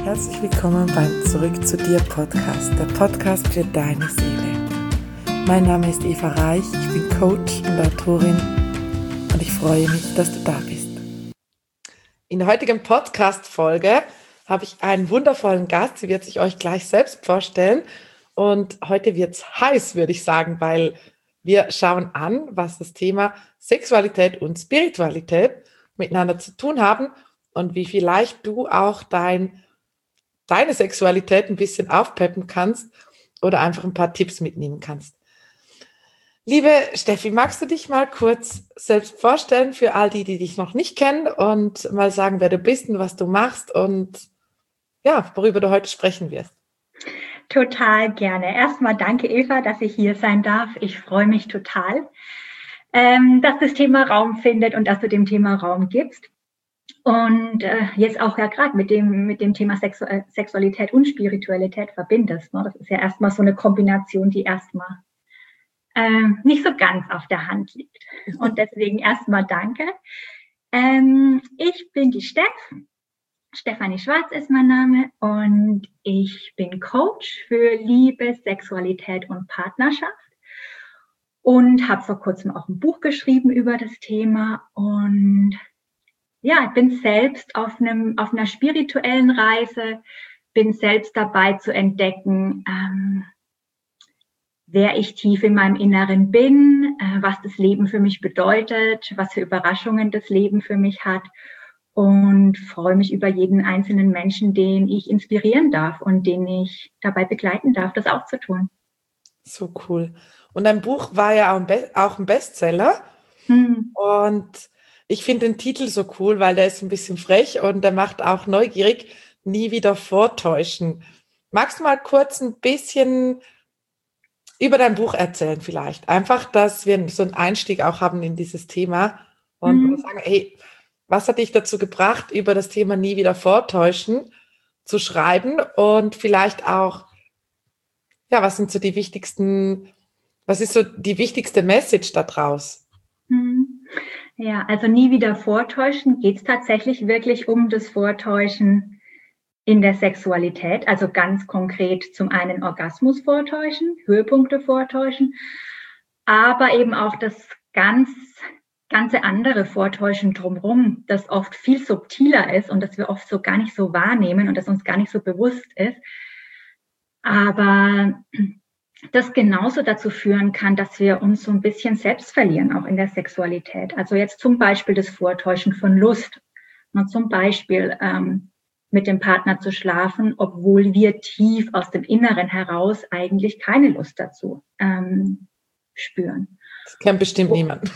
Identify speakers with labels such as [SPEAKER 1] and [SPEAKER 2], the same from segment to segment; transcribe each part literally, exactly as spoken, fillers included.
[SPEAKER 1] Herzlich willkommen beim Zurück zu dir Podcast, der Podcast für deine Seele. Mein Name ist Eva Reich, ich bin Coach und Autorin und ich freue mich, dass du da bist. In der heutigen Podcast-Folge habe ich einen wundervollen Gast, sie wird sich euch gleich selbst vorstellen und heute wird es heiß, würde ich sagen, weil wir schauen an, was das Thema Sexualität und Spiritualität miteinander zu tun haben und wie vielleicht du auch dein deine Sexualität ein bisschen aufpeppen kannst oder einfach ein paar Tipps mitnehmen kannst. Liebe Steffi, magst du dich mal kurz selbst vorstellen für all die, die dich noch nicht kennen und mal sagen, wer du bist und was du machst und ja, worüber du heute sprechen wirst?
[SPEAKER 2] Total gerne. Erstmal danke, Eva, dass ich hier sein darf. Ich freue mich total, ähm, dass das Thema Raum findet und dass du dem Thema Raum gibst. Und äh, jetzt auch ja gerade mit dem mit dem Thema Sexu- äh, Sexualität und Spiritualität verbindest. Ne? Das ist ja erstmal so eine Kombination, die erstmal äh, nicht so ganz auf der Hand liegt. Und deswegen erstmal danke. Ähm, ich bin die Steff. Stefanie Schwarz ist mein Name und ich bin Coach für Liebe, Sexualität und Partnerschaft und habe vor kurzem auch ein Buch geschrieben über das Thema und ja, ich bin selbst auf einem auf einer spirituellen Reise, bin selbst dabei zu entdecken, ähm, wer ich tief in meinem Inneren bin, äh, was das Leben für mich bedeutet, was für Überraschungen das Leben für mich hat und freue mich über jeden einzelnen Menschen, den ich inspirieren darf und den ich dabei begleiten darf, das auch zu tun.
[SPEAKER 1] So cool. Und dein Buch war ja auch ein, Be- auch ein Bestseller hm. und ich finde den Titel so cool, weil der ist ein bisschen frech und der macht auch neugierig, nie wieder vortäuschen. Magst du mal kurz ein bisschen über dein Buch erzählen vielleicht? Einfach, dass wir so einen Einstieg auch haben in dieses Thema und mhm. sagen, hey, was hat dich dazu gebracht, über das Thema nie wieder vortäuschen zu schreiben und vielleicht auch, ja, was sind so die wichtigsten, was ist so die wichtigste Message da draus?
[SPEAKER 2] Mhm. Ja, also nie wieder vortäuschen, geht es tatsächlich wirklich um das Vortäuschen in der Sexualität, also ganz konkret zum einen Orgasmus vortäuschen, Höhepunkte vortäuschen, aber eben auch das ganz, ganze andere Vortäuschen drumherum, das oft viel subtiler ist und das wir oft so gar nicht so wahrnehmen und das uns gar nicht so bewusst ist. Aber das genauso dazu führen kann, dass wir uns so ein bisschen selbst verlieren, auch in der Sexualität. Also jetzt zum Beispiel das Vortäuschen von Lust. Und zum Beispiel ähm, mit dem Partner zu schlafen, obwohl wir tief aus dem Inneren heraus eigentlich keine Lust dazu ähm, spüren.
[SPEAKER 1] Das kennt bestimmt oh. niemand.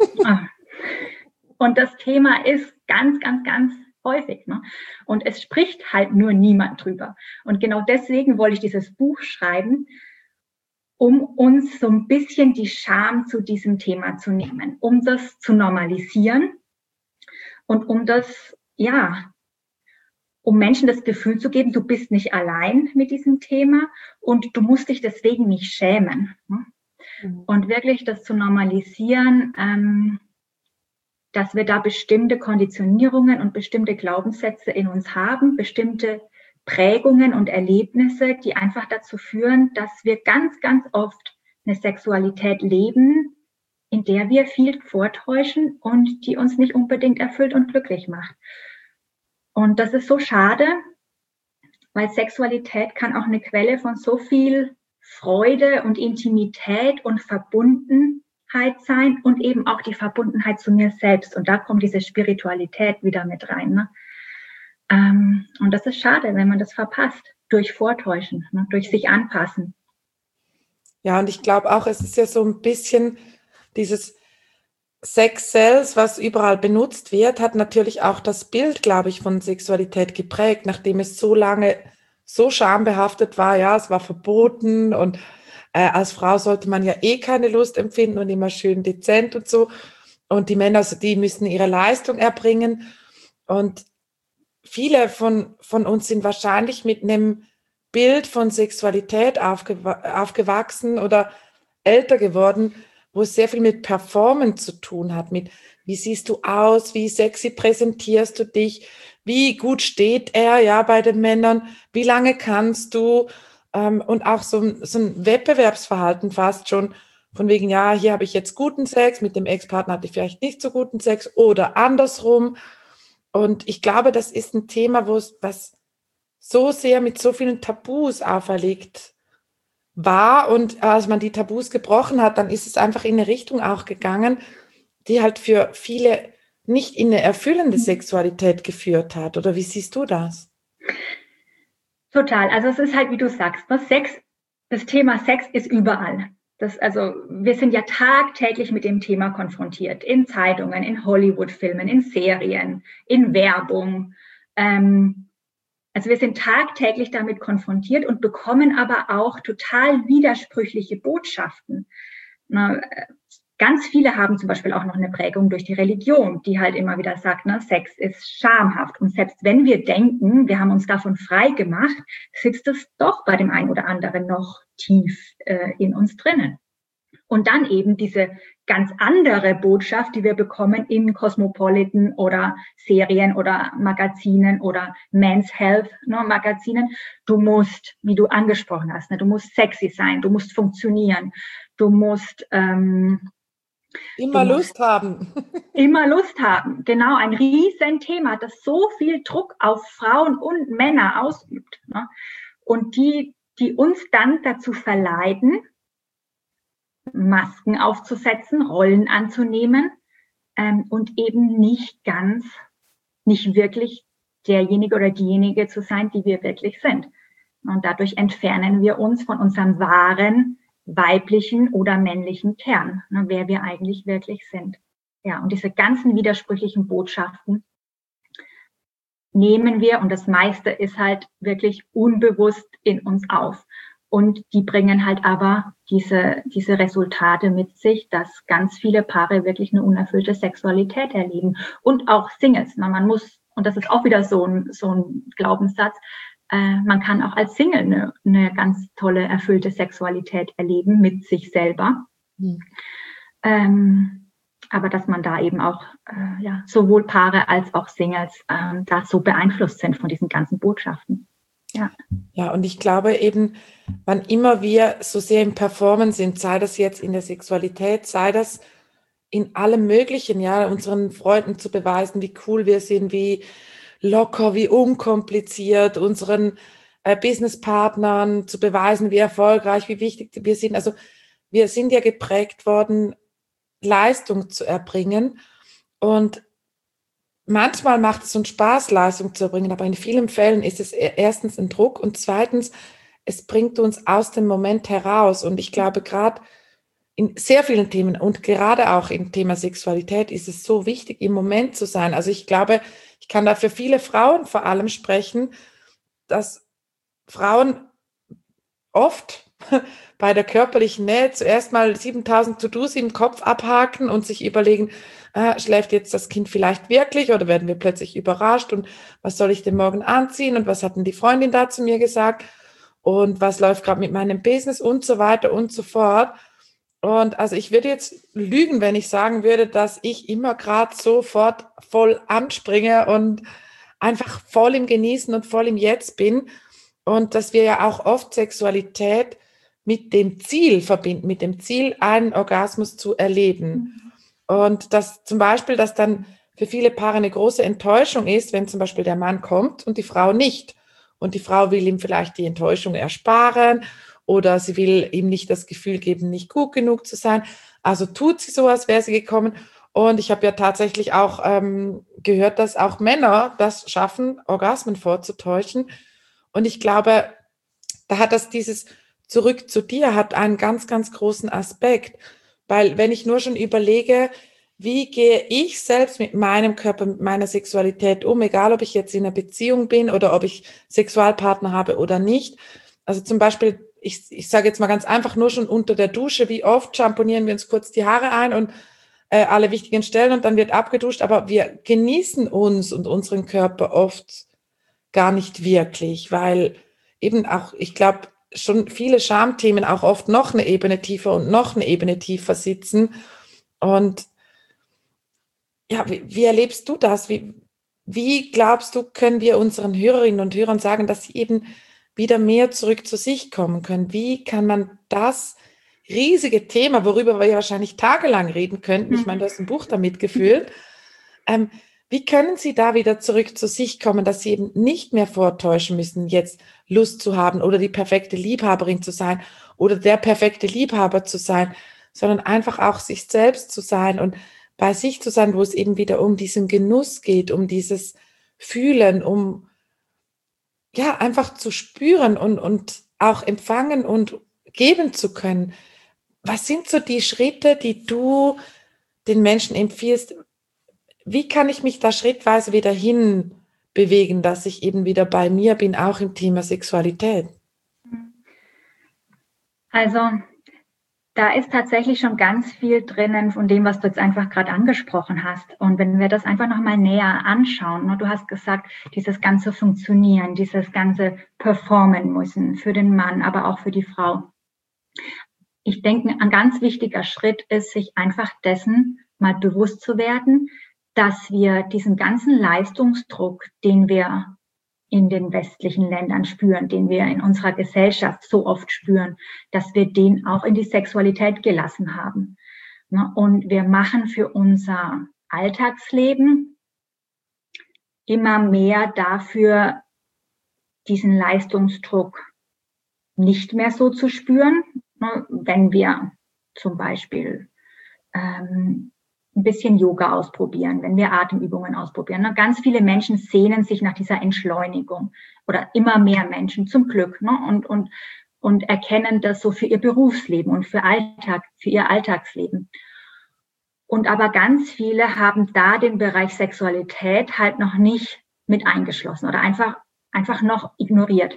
[SPEAKER 2] Und das Thema ist ganz, ganz, ganz häufig. Ne? Und es spricht halt nur niemand drüber. Und genau deswegen wollte ich dieses Buch schreiben, um uns so ein bisschen die Scham zu diesem Thema zu nehmen, um das zu normalisieren und um das, ja, um Menschen das Gefühl zu geben, du bist nicht allein mit diesem Thema und du musst dich deswegen nicht schämen. Mhm. Und wirklich das zu normalisieren, ähm, dass wir da bestimmte Konditionierungen und bestimmte Glaubenssätze in uns haben, bestimmte Prägungen und Erlebnisse, die einfach dazu führen, dass wir ganz, ganz oft eine Sexualität leben, in der wir viel vortäuschen und die uns nicht unbedingt erfüllt und glücklich macht. Und das ist so schade, weil Sexualität kann auch eine Quelle von so viel Freude und Intimität und Verbundenheit sein und eben auch die Verbundenheit zu mir selbst. Und da kommt diese Spiritualität wieder mit rein, ne? Ähm, und das ist schade, wenn man das verpasst, durch Vortäuschen, ne, durch sich anpassen.
[SPEAKER 1] Ja, und ich glaube auch, es ist ja so ein bisschen dieses Sex Sells, was überall benutzt wird, hat natürlich auch das Bild, glaube ich, von Sexualität geprägt, nachdem es so lange so schambehaftet war. Ja, es war verboten und äh, als Frau sollte man ja eh keine Lust empfinden und immer schön dezent und so. Und die Männer, also die müssen ihre Leistung erbringen. Und viele von, von uns sind wahrscheinlich mit einem Bild von Sexualität aufgew- aufgewachsen oder älter geworden, wo es sehr viel mit Performance zu tun hat, mit wie siehst du aus, wie sexy präsentierst du dich, wie gut steht er, ja, bei den Männern, wie lange kannst du, ähm, und auch so, ein- so ein Wettbewerbsverhalten fast schon, von wegen, ja, hier habe ich jetzt guten Sex, mit dem Ex-Partner hatte ich vielleicht nicht so guten Sex oder andersrum. Und ich glaube, das ist ein Thema, wo es, was so sehr mit so vielen Tabus auferlegt war. Und als man die Tabus gebrochen hat, dann ist es einfach in eine Richtung auch gegangen, die halt für viele nicht in eine erfüllende Sexualität geführt hat. Oder wie siehst du das?
[SPEAKER 2] Total. Also es ist halt, wie du sagst, ne? Sex, das Thema Sex ist überall. Das, also wir sind ja tagtäglich mit dem Thema konfrontiert. In Zeitungen, in Hollywood-Filmen, in Serien, in Werbung. Ähm, also wir sind tagtäglich damit konfrontiert und bekommen aber auch total widersprüchliche Botschaften. Na, ganz viele haben zum Beispiel auch noch eine Prägung durch die Religion, die halt immer wieder sagt, ne, Sex ist schamhaft. Und selbst wenn wir denken, wir haben uns davon frei gemacht, sitzt es doch bei dem einen oder anderen noch tief äh, in uns drinnen. Und dann eben diese ganz andere Botschaft, die wir bekommen in Cosmopolitan oder Serien oder Magazinen oder Men's Health, ne, Magazinen. Du musst, wie du angesprochen hast, ne, du musst sexy sein, du musst funktionieren, du musst ähm,
[SPEAKER 1] Immer du Lust haben.
[SPEAKER 2] Immer Lust haben. Genau, ein Riesenthema, das so viel Druck auf Frauen und Männer ausübt. Ne? Und die, die uns dann dazu verleiten, Masken aufzusetzen, Rollen anzunehmen ähm, und eben nicht ganz, nicht wirklich derjenige oder diejenige zu sein, die wir wirklich sind. Und dadurch entfernen wir uns von unserem wahren, weiblichen oder männlichen Kern, ne, wer wir eigentlich wirklich sind. Ja, und diese ganzen widersprüchlichen Botschaften nehmen wir, und das meiste ist halt wirklich unbewusst in uns auf. Und die bringen halt aber diese, diese Resultate mit sich, dass ganz viele Paare wirklich eine unerfüllte Sexualität erleben. Und auch Singles. Na, man muss, und das ist auch wieder so ein, so ein Glaubenssatz, äh, man kann auch als Single eine, eine ganz tolle, erfüllte Sexualität erleben mit sich selber. Mhm. Ähm, aber dass man da eben auch äh, ja, sowohl Paare als auch Singles äh, da so beeinflusst sind von diesen ganzen Botschaften. Ja.
[SPEAKER 1] Ja, und ich glaube eben, wann immer wir so sehr im Performen sind, sei das jetzt in der Sexualität, sei das in allem Möglichen, ja, unseren Freunden zu beweisen, wie cool wir sind, wie locker, wie unkompliziert, unseren äh, Businesspartnern zu beweisen, wie erfolgreich, wie wichtig wir sind. Also wir sind ja geprägt worden, Leistung zu erbringen, und manchmal macht es uns Spaß, Leistung zu erbringen, aber in vielen Fällen ist es erstens ein Druck und zweitens, es bringt uns aus dem Moment heraus. Und ich glaube, gerade in sehr vielen Themen und gerade auch im Thema Sexualität ist es so wichtig, im Moment zu sein. Also ich glaube, ich kann da für viele Frauen vor allem sprechen, dass Frauen oft bei der körperlichen Nähe zuerst mal siebentausend To-Dos im Kopf abhaken und sich überlegen, äh, schläft jetzt das Kind vielleicht wirklich oder werden wir plötzlich überrascht und was soll ich denn morgen anziehen und was hat denn die Freundin da zu mir gesagt und was läuft gerade mit meinem Business und so weiter und so fort. Und also ich würde jetzt lügen, wenn ich sagen würde, dass ich immer gerade sofort voll anspringe und einfach voll im Genießen und voll im Jetzt bin. Und dass wir ja auch oft Sexualität mit dem Ziel verbinden, mit dem Ziel, einen Orgasmus zu erleben. Mhm. Und dass zum Beispiel, dass dann für viele Paare eine große Enttäuschung ist, wenn zum Beispiel der Mann kommt und die Frau nicht. Und die Frau will ihm vielleicht die Enttäuschung ersparen oder sie will ihm nicht das Gefühl geben, nicht gut genug zu sein. Also tut sie so, als wäre sie gekommen. Und ich habe ja tatsächlich auch ähm, gehört, dass auch Männer das schaffen, Orgasmen vorzutäuschen. Und ich glaube, da hat das dieses Zurück zu dir hat einen ganz, ganz großen Aspekt. Weil wenn ich nur schon überlege, wie gehe ich selbst mit meinem Körper, mit meiner Sexualität um, egal ob ich jetzt in einer Beziehung bin oder ob ich Sexualpartner habe oder nicht. Also zum Beispiel, ich, ich sage jetzt mal ganz einfach, nur schon unter der Dusche, wie oft schamponieren wir uns kurz die Haare ein und äh, alle wichtigen Stellen und dann wird abgeduscht, aber wir genießen uns und unseren Körper oft gar nicht wirklich, weil eben auch, ich glaube, schon viele Schamthemen auch oft noch eine Ebene tiefer und noch eine Ebene tiefer sitzen. Und ja, wie, wie erlebst du das? Wie, wie glaubst du, können wir unseren Hörerinnen und Hörern sagen, dass sie eben wieder mehr zurück zu sich kommen können? Wie kann man das riesige Thema, worüber wir ja wahrscheinlich tagelang reden könnten, ich meine, du hast ein Buch damit gefüllt, ähm, wie können sie da wieder zurück zu sich kommen, dass sie eben nicht mehr vortäuschen müssen, jetzt Lust zu haben oder die perfekte Liebhaberin zu sein oder der perfekte Liebhaber zu sein, sondern einfach auch sich selbst zu sein und bei sich zu sein, wo es eben wieder um diesen Genuss geht, um dieses Fühlen, um ja einfach zu spüren und, und auch empfangen und geben zu können. Was sind so die Schritte, die du den Menschen empfiehlst? Wie kann ich mich da schrittweise wieder hin bewegen, dass ich eben wieder bei mir bin, auch im Thema Sexualität?
[SPEAKER 2] Also da ist tatsächlich schon ganz viel drinnen von dem, was du jetzt einfach gerade angesprochen hast. Und wenn wir das einfach nochmal näher anschauen, ne, du hast gesagt, dieses ganze Funktionieren, dieses ganze Performen müssen für den Mann, aber auch für die Frau. Ich denke, ein ganz wichtiger Schritt ist, sich einfach dessen mal bewusst zu werden, dass wir diesen ganzen Leistungsdruck, den wir in den westlichen Ländern spüren, den wir in unserer Gesellschaft so oft spüren, dass wir den auch in die Sexualität gelassen haben. Und wir machen für unser Alltagsleben immer mehr dafür, diesen Leistungsdruck nicht mehr so zu spüren, wenn wir zum Beispiel ähm, ein bisschen Yoga ausprobieren, wenn wir Atemübungen ausprobieren. Ganz viele Menschen sehnen sich nach dieser Entschleunigung oder immer mehr Menschen zum Glück, ne? und, und, und erkennen das so für ihr Berufsleben und für Alltag, für ihr Alltagsleben. Und aber ganz viele haben da den Bereich Sexualität halt noch nicht mit eingeschlossen oder einfach, einfach noch ignoriert.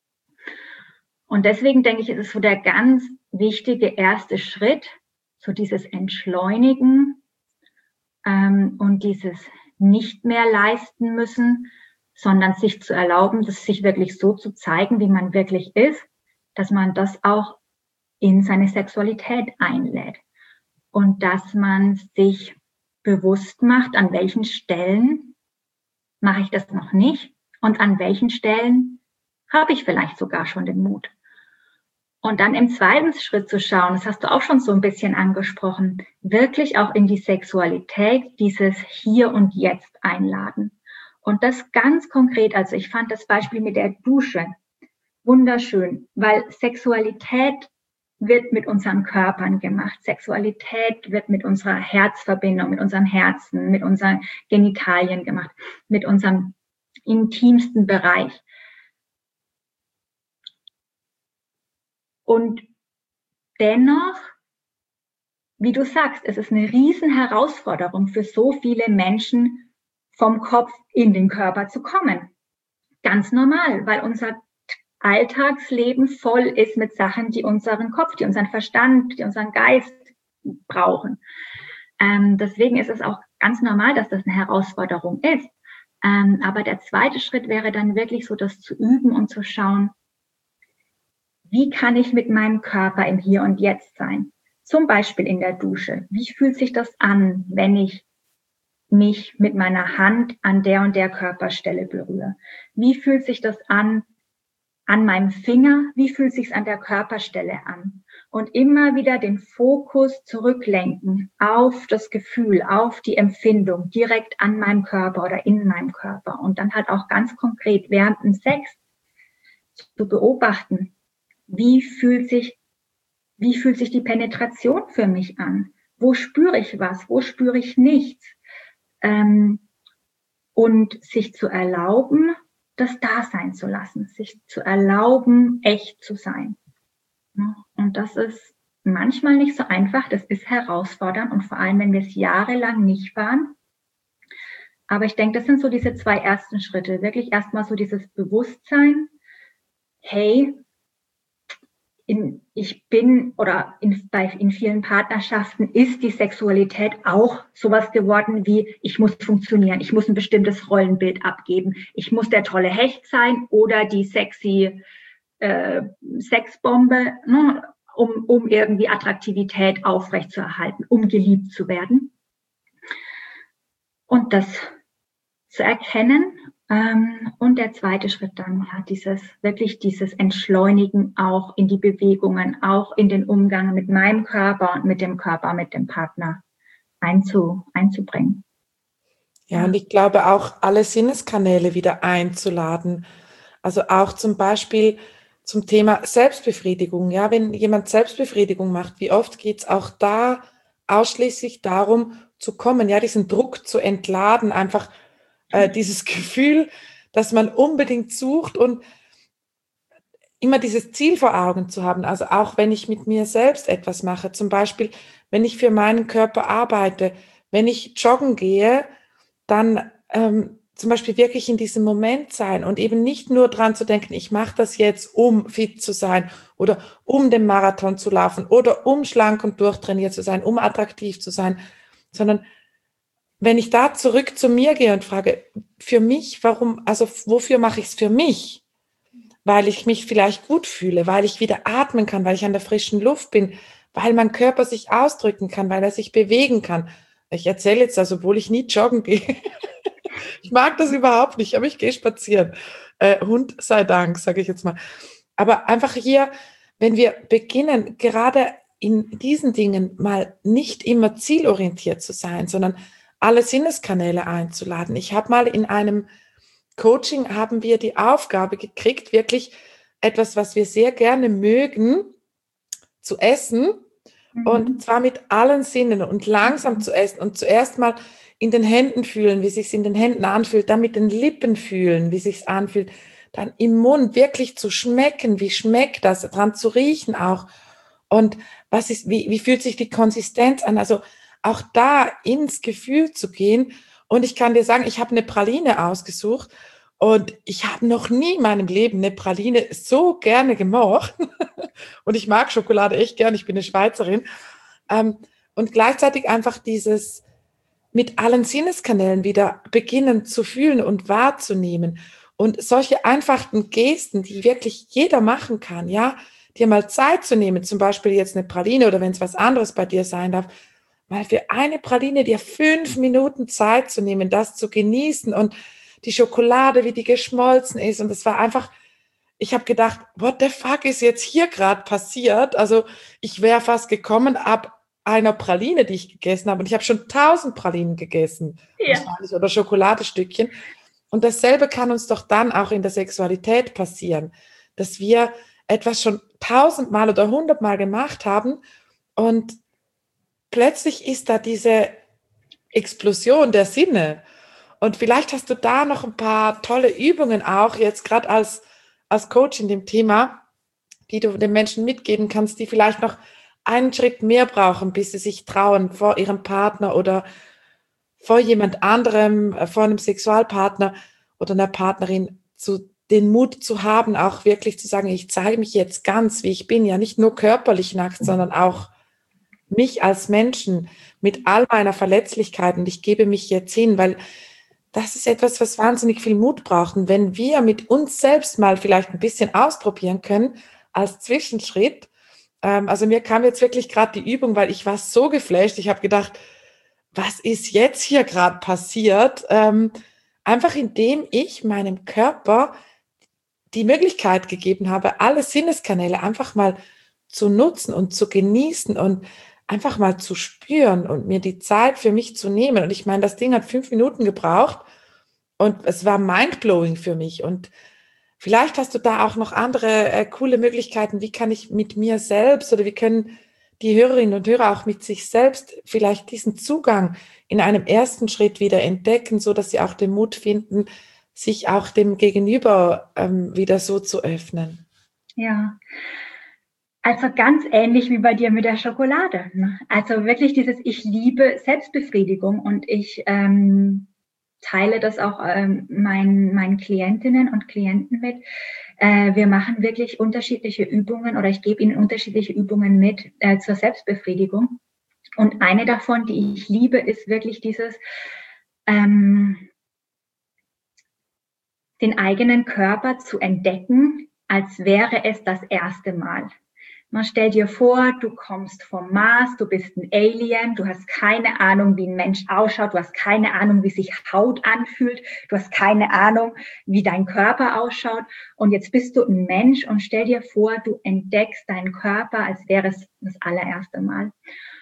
[SPEAKER 2] Und deswegen denke ich, ist es so der ganz wichtige erste Schritt, so dieses Entschleunigen, Ähm, und dieses nicht mehr leisten müssen, sondern sich zu erlauben, das sich wirklich so zu zeigen, wie man wirklich ist, dass man das auch in seine Sexualität einlädt. Und dass man sich bewusst macht, an welchen Stellen mache ich das noch nicht und an welchen Stellen habe ich vielleicht sogar schon den Mut. Und dann im zweiten Schritt zu schauen, das hast du auch schon so ein bisschen angesprochen, wirklich auch in die Sexualität, dieses Hier und Jetzt einladen. Und das ganz konkret, also ich fand das Beispiel mit der Dusche wunderschön, weil Sexualität wird mit unseren Körpern gemacht. Sexualität wird mit unserer Herzverbindung, mit unserem Herzen, mit unseren Genitalien gemacht, mit unserem intimsten Bereich. Und dennoch, wie du sagst, es ist eine riesen Herausforderung für so viele Menschen, vom Kopf in den Körper zu kommen. Ganz normal, weil unser Alltagsleben voll ist mit Sachen, die unseren Kopf, die unseren Verstand, die unseren Geist brauchen. Ähm, deswegen ist es auch ganz normal, dass das eine Herausforderung ist. Ähm, aber der zweite Schritt wäre dann wirklich so, das zu üben und zu schauen, wie kann ich mit meinem Körper im Hier und Jetzt sein? Zum Beispiel in der Dusche. Wie fühlt sich das an, wenn ich mich mit meiner Hand an der und der Körperstelle berühre? Wie fühlt sich das an, an meinem Finger? Wie fühlt sich es an der Körperstelle an? Und immer wieder den Fokus zurücklenken auf das Gefühl, auf die Empfindung direkt an meinem Körper oder in meinem Körper. Und dann halt auch ganz konkret während dem Sex zu beobachten, Wie fühlt sich, wie fühlt sich die Penetration für mich an? Wo spüre ich was? Wo spüre ich nichts? Ähm, und sich zu erlauben, das da sein zu lassen, sich zu erlauben, echt zu sein. Und das ist manchmal nicht so einfach, das ist herausfordernd und vor allem, wenn wir es jahrelang nicht waren. Aber ich denke, das sind so diese zwei ersten Schritte. Wirklich erstmal so dieses Bewusstsein, hey, In, ich bin oder in, bei, in vielen Partnerschaften ist die Sexualität auch sowas geworden wie, ich muss funktionieren, ich muss ein bestimmtes Rollenbild abgeben, ich muss der tolle Hecht sein oder die sexy äh, Sexbombe, ne, um, um irgendwie Attraktivität aufrechtzuerhalten, um geliebt zu werden. Und das zu erkennen. Ähm, und der zweite Schritt dann, ja, dieses, wirklich dieses Entschleunigen auch in die Bewegungen, auch in den Umgang mit meinem Körper und mit dem Körper, mit dem Partner einzu, einzubringen.
[SPEAKER 1] Ja, und ich glaube auch, alle Sinneskanäle wieder einzuladen. Also auch zum Beispiel zum Thema Selbstbefriedigung. Ja, wenn jemand Selbstbefriedigung macht, wie oft geht es auch da ausschließlich darum zu kommen, ja, diesen Druck zu entladen, einfach äh, dieses Gefühl, dass man unbedingt sucht und immer dieses Ziel vor Augen zu haben. Also auch wenn ich mit mir selbst etwas mache, zum Beispiel, wenn ich für meinen Körper arbeite, wenn ich joggen gehe, dann ähm, zum Beispiel wirklich in diesem Moment sein und eben nicht nur dran zu denken, ich mache das jetzt, um fit zu sein oder um den Marathon zu laufen oder um schlank und durchtrainiert zu sein, um attraktiv zu sein, sondern wenn ich da zurück zu mir gehe und frage, für mich, warum, also wofür mache ich es für mich? Weil ich mich vielleicht gut fühle, weil ich wieder atmen kann, weil ich an der frischen Luft bin, weil mein Körper sich ausdrücken kann, weil er sich bewegen kann. Ich erzähle jetzt das, obwohl ich nie joggen gehe. Ich mag das überhaupt nicht, aber ich gehe spazieren. Äh, Hund sei Dank, sage ich jetzt mal. Aber einfach hier, wenn wir beginnen, gerade in diesen Dingen mal nicht immer zielorientiert zu sein, sondern alle Sinneskanäle einzuladen. Ich habe mal in einem Coaching haben wir die Aufgabe gekriegt, wirklich etwas, was wir sehr gerne mögen, zu essen. Mhm. Und zwar mit allen Sinnen und langsam mhm. zu essen und zuerst mal in den Händen fühlen, wie es sich in den Händen anfühlt, dann mit den Lippen fühlen, wie es sich anfühlt, dann im Mund wirklich zu schmecken, wie schmeckt das, dran zu riechen auch. Und was ist, wie, wie fühlt sich die Konsistenz an? Also auch da ins Gefühl zu gehen. Und ich kann dir sagen, ich habe eine Praline ausgesucht und ich habe noch nie in meinem Leben eine Praline so gerne gemocht. Und ich mag Schokolade echt gern, ich bin eine Schweizerin. Und gleichzeitig einfach dieses mit allen Sinneskanälen wieder beginnen zu fühlen und wahrzunehmen. Und solche einfachen Gesten, die wirklich jeder machen kann, ja, dir mal Zeit zu nehmen, zum Beispiel jetzt eine Praline oder wenn es was anderes bei dir sein darf, mal für eine Praline dir fünf Minuten Zeit zu nehmen, das zu genießen und die Schokolade, wie die geschmolzen ist. Und es war einfach, ich habe gedacht, what the fuck ist jetzt hier gerade passiert? Also ich wäre fast gekommen ab einer Praline, die ich gegessen habe. Und ich habe schon tausend Pralinen gegessen. Ja. Oder Schokoladestückchen. Und dasselbe kann uns doch dann auch in der Sexualität passieren, dass wir etwas schon tausendmal oder hundertmal gemacht haben und plötzlich ist da diese Explosion der Sinne. Und vielleicht hast du da noch ein paar tolle Übungen auch, jetzt gerade als, als Coach in dem Thema, die du den Menschen mitgeben kannst, die vielleicht noch einen Schritt mehr brauchen, bis sie sich trauen, vor ihrem Partner oder vor jemand anderem, vor einem Sexualpartner oder einer Partnerin zu den Mut zu haben, auch wirklich zu sagen, ich zeige mich jetzt ganz, wie ich bin, ja nicht nur körperlich nackt, sondern auch mich als Menschen mit all meiner Verletzlichkeit und ich gebe mich jetzt hin, weil das ist etwas, was wahnsinnig viel Mut braucht. Und wenn wir mit uns selbst mal vielleicht ein bisschen ausprobieren können, als Zwischenschritt, ähm, also mir kam jetzt wirklich gerade die Übung, weil ich war so geflasht, ich habe gedacht, was ist jetzt hier gerade passiert? Ähm, einfach indem ich meinem Körper die Möglichkeit gegeben habe, alle Sinneskanäle einfach mal zu nutzen und zu genießen und einfach mal zu spüren und mir die Zeit für mich zu nehmen. Und ich meine, das Ding hat fünf Minuten gebraucht und es war mindblowing für mich. Und vielleicht hast du da auch noch andere äh, coole Möglichkeiten. Wie kann ich mit mir selbst oder wie können die Hörerinnen und Hörer auch mit sich selbst vielleicht diesen Zugang in einem ersten Schritt wieder entdecken, so dass sie auch den Mut finden, sich auch dem Gegenüber ähm, wieder so zu öffnen?
[SPEAKER 2] Ja, also ganz ähnlich wie bei dir mit der Schokolade. Ne? Also wirklich dieses, ich liebe Selbstbefriedigung und ich ähm, teile das auch ähm, meinen, meinen Klientinnen und Klienten mit. Äh, wir machen wirklich unterschiedliche Übungen oder ich gebe ihnen unterschiedliche Übungen mit äh, zur Selbstbefriedigung. Und eine davon, die ich liebe, ist wirklich dieses, ähm, den eigenen Körper zu entdecken, als wäre es das erste Mal. Man stellt dir vor, du kommst vom Mars, du bist ein Alien, du hast keine Ahnung, wie ein Mensch ausschaut, du hast keine Ahnung, wie sich Haut anfühlt, du hast keine Ahnung, wie dein Körper ausschaut. Und jetzt bist du ein Mensch und stell dir vor, du entdeckst deinen Körper, als wäre es das allererste Mal.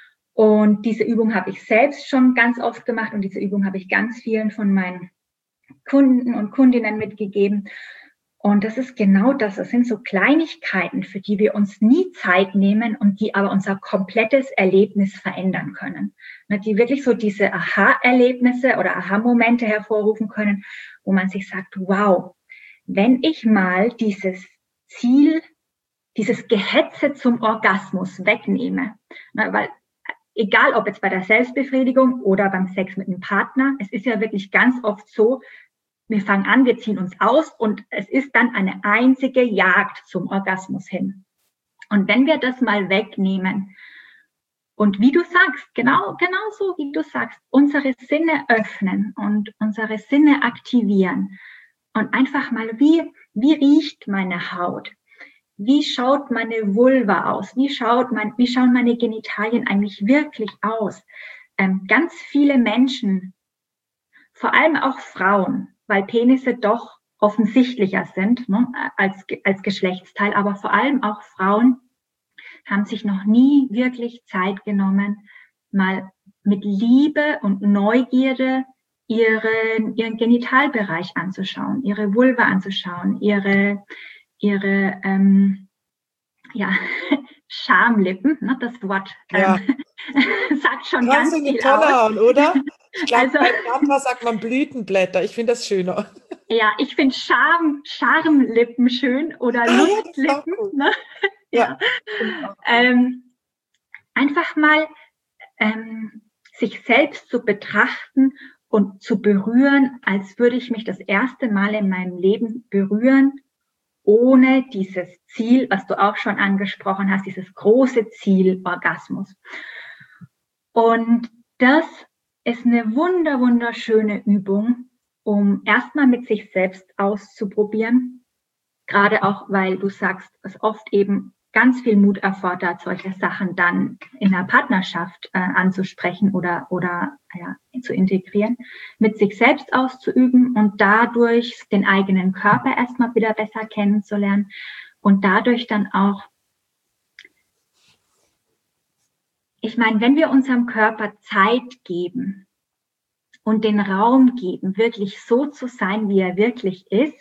[SPEAKER 2] Und diese Übung habe ich selbst schon ganz oft gemacht und diese Übung habe ich ganz vielen von meinen Kunden und Kundinnen mitgegeben. Und das ist genau das. Das sind so Kleinigkeiten, für die wir uns nie Zeit nehmen und die aber unser komplettes Erlebnis verändern können. Die wirklich so diese Aha-Erlebnisse oder Aha-Momente hervorrufen können, wo man sich sagt, wow, wenn ich mal dieses Ziel, dieses Gehetze zum Orgasmus wegnehme, weil egal ob jetzt bei der Selbstbefriedigung oder beim Sex mit einem Partner, es ist ja wirklich ganz oft so, wir fangen an, wir ziehen uns aus und es ist dann eine einzige Jagd zum Orgasmus hin. Und wenn wir das mal wegnehmen und wie du sagst, genau, genau so wie du sagst, unsere Sinne öffnen und unsere Sinne aktivieren und einfach mal, wie, wie riecht meine Haut? Wie schaut meine Vulva aus? Wie schaut mein, wie schauen meine Genitalien eigentlich wirklich aus? Ähm, ganz viele Menschen, vor allem auch Frauen, weil Penisse doch offensichtlicher sind, ne, als, als Geschlechtsteil, aber vor allem auch Frauen haben sich noch nie wirklich Zeit genommen, mal mit Liebe und Neugierde ihren, ihren Genitalbereich anzuschauen, ihre Vulva anzuschauen, ihre, ihre ähm, ja, Schamlippen, ne, das Wort ähm,
[SPEAKER 1] Ja.
[SPEAKER 2] sagt schon
[SPEAKER 1] Kannst
[SPEAKER 2] ganz
[SPEAKER 1] du in die
[SPEAKER 2] viel
[SPEAKER 1] Tonne
[SPEAKER 2] aus.
[SPEAKER 1] hauen, oder? Ich glaube,
[SPEAKER 2] Also,
[SPEAKER 1] bei Tantra sagt man Blütenblätter. Ich finde das schöner.
[SPEAKER 2] Ja, ich finde Charme, Charmlippen schön oder
[SPEAKER 1] Ah, ja, das ist auch
[SPEAKER 2] Lustlippen.
[SPEAKER 1] cool.
[SPEAKER 2] Ne?
[SPEAKER 1] Ja.
[SPEAKER 2] Ja. Ähm, einfach mal ähm, sich selbst zu betrachten und zu berühren, als würde ich mich das erste Mal in meinem Leben berühren, ohne dieses Ziel, was du auch schon angesprochen hast, dieses große Ziel Orgasmus. Und das ist eine wunder, wunderschöne Übung, um erstmal mit sich selbst auszuprobieren. Gerade auch, weil du sagst, es oft eben ganz viel Mut erfordert, solche Sachen dann in der Partnerschaft äh, anzusprechen oder, oder ja, zu integrieren, mit sich selbst auszuüben und dadurch den eigenen Körper erstmal wieder besser kennenzulernen und dadurch dann auch, ich meine, wenn wir unserem Körper Zeit geben und den Raum geben, wirklich so zu sein, wie er wirklich ist,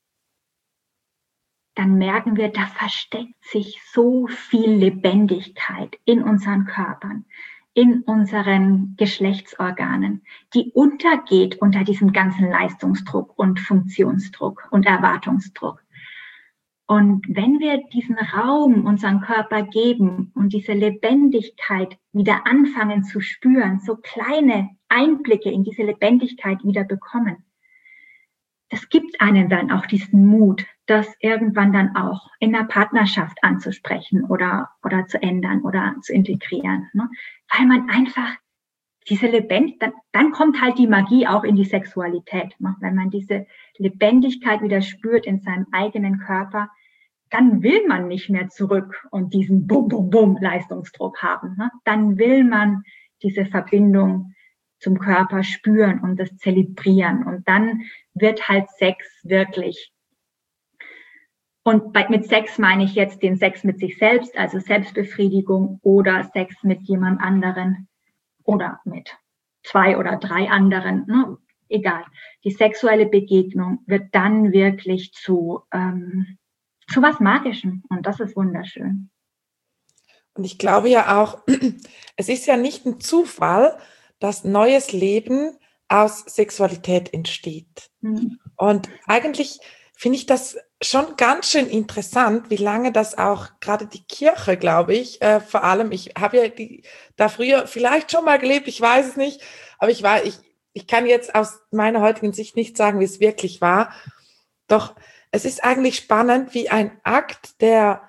[SPEAKER 2] dann merken wir, da versteckt sich so viel Lebendigkeit in unseren Körpern, in unseren Geschlechtsorganen, die untergeht unter diesem ganzen Leistungsdruck und Funktionsdruck und Erwartungsdruck. Und wenn wir diesen Raum unseren Körper geben und diese Lebendigkeit wieder anfangen zu spüren, so kleine Einblicke in diese Lebendigkeit wieder bekommen, das gibt einem dann auch diesen Mut, das irgendwann dann auch in der Partnerschaft anzusprechen oder, oder zu ändern oder zu integrieren. Ne? Weil man einfach diese Lebendigkeit, dann, dann kommt halt die Magie auch in die Sexualität. Ne? Wenn man diese Lebendigkeit wieder spürt in seinem eigenen Körper, dann will man nicht mehr zurück und diesen Bum-Bum-Bum-Leistungsdruck haben. Ne? Dann will man diese Verbindung zum Körper spüren und das zelebrieren. Und dann wird halt Sex wirklich, und bei, mit Sex meine ich jetzt den Sex mit sich selbst, also Selbstbefriedigung oder Sex mit jemand anderen oder mit zwei oder drei anderen, ne? Egal. Die sexuelle Begegnung wird dann wirklich zu, ähm, zu was Magischem und das ist wunderschön.
[SPEAKER 1] Und ich glaube ja auch, es ist ja nicht ein Zufall, dass neues Leben aus Sexualität entsteht. Mhm. Und eigentlich finde ich das schon ganz schön interessant, wie lange das auch gerade die Kirche, glaube ich, äh, vor allem, ich habe ja die, da früher vielleicht schon mal gelebt, ich weiß es nicht, aber ich war, ich, ich kann jetzt aus meiner heutigen Sicht nicht sagen, wie es wirklich war. Doch es ist eigentlich spannend, wie ein Akt, der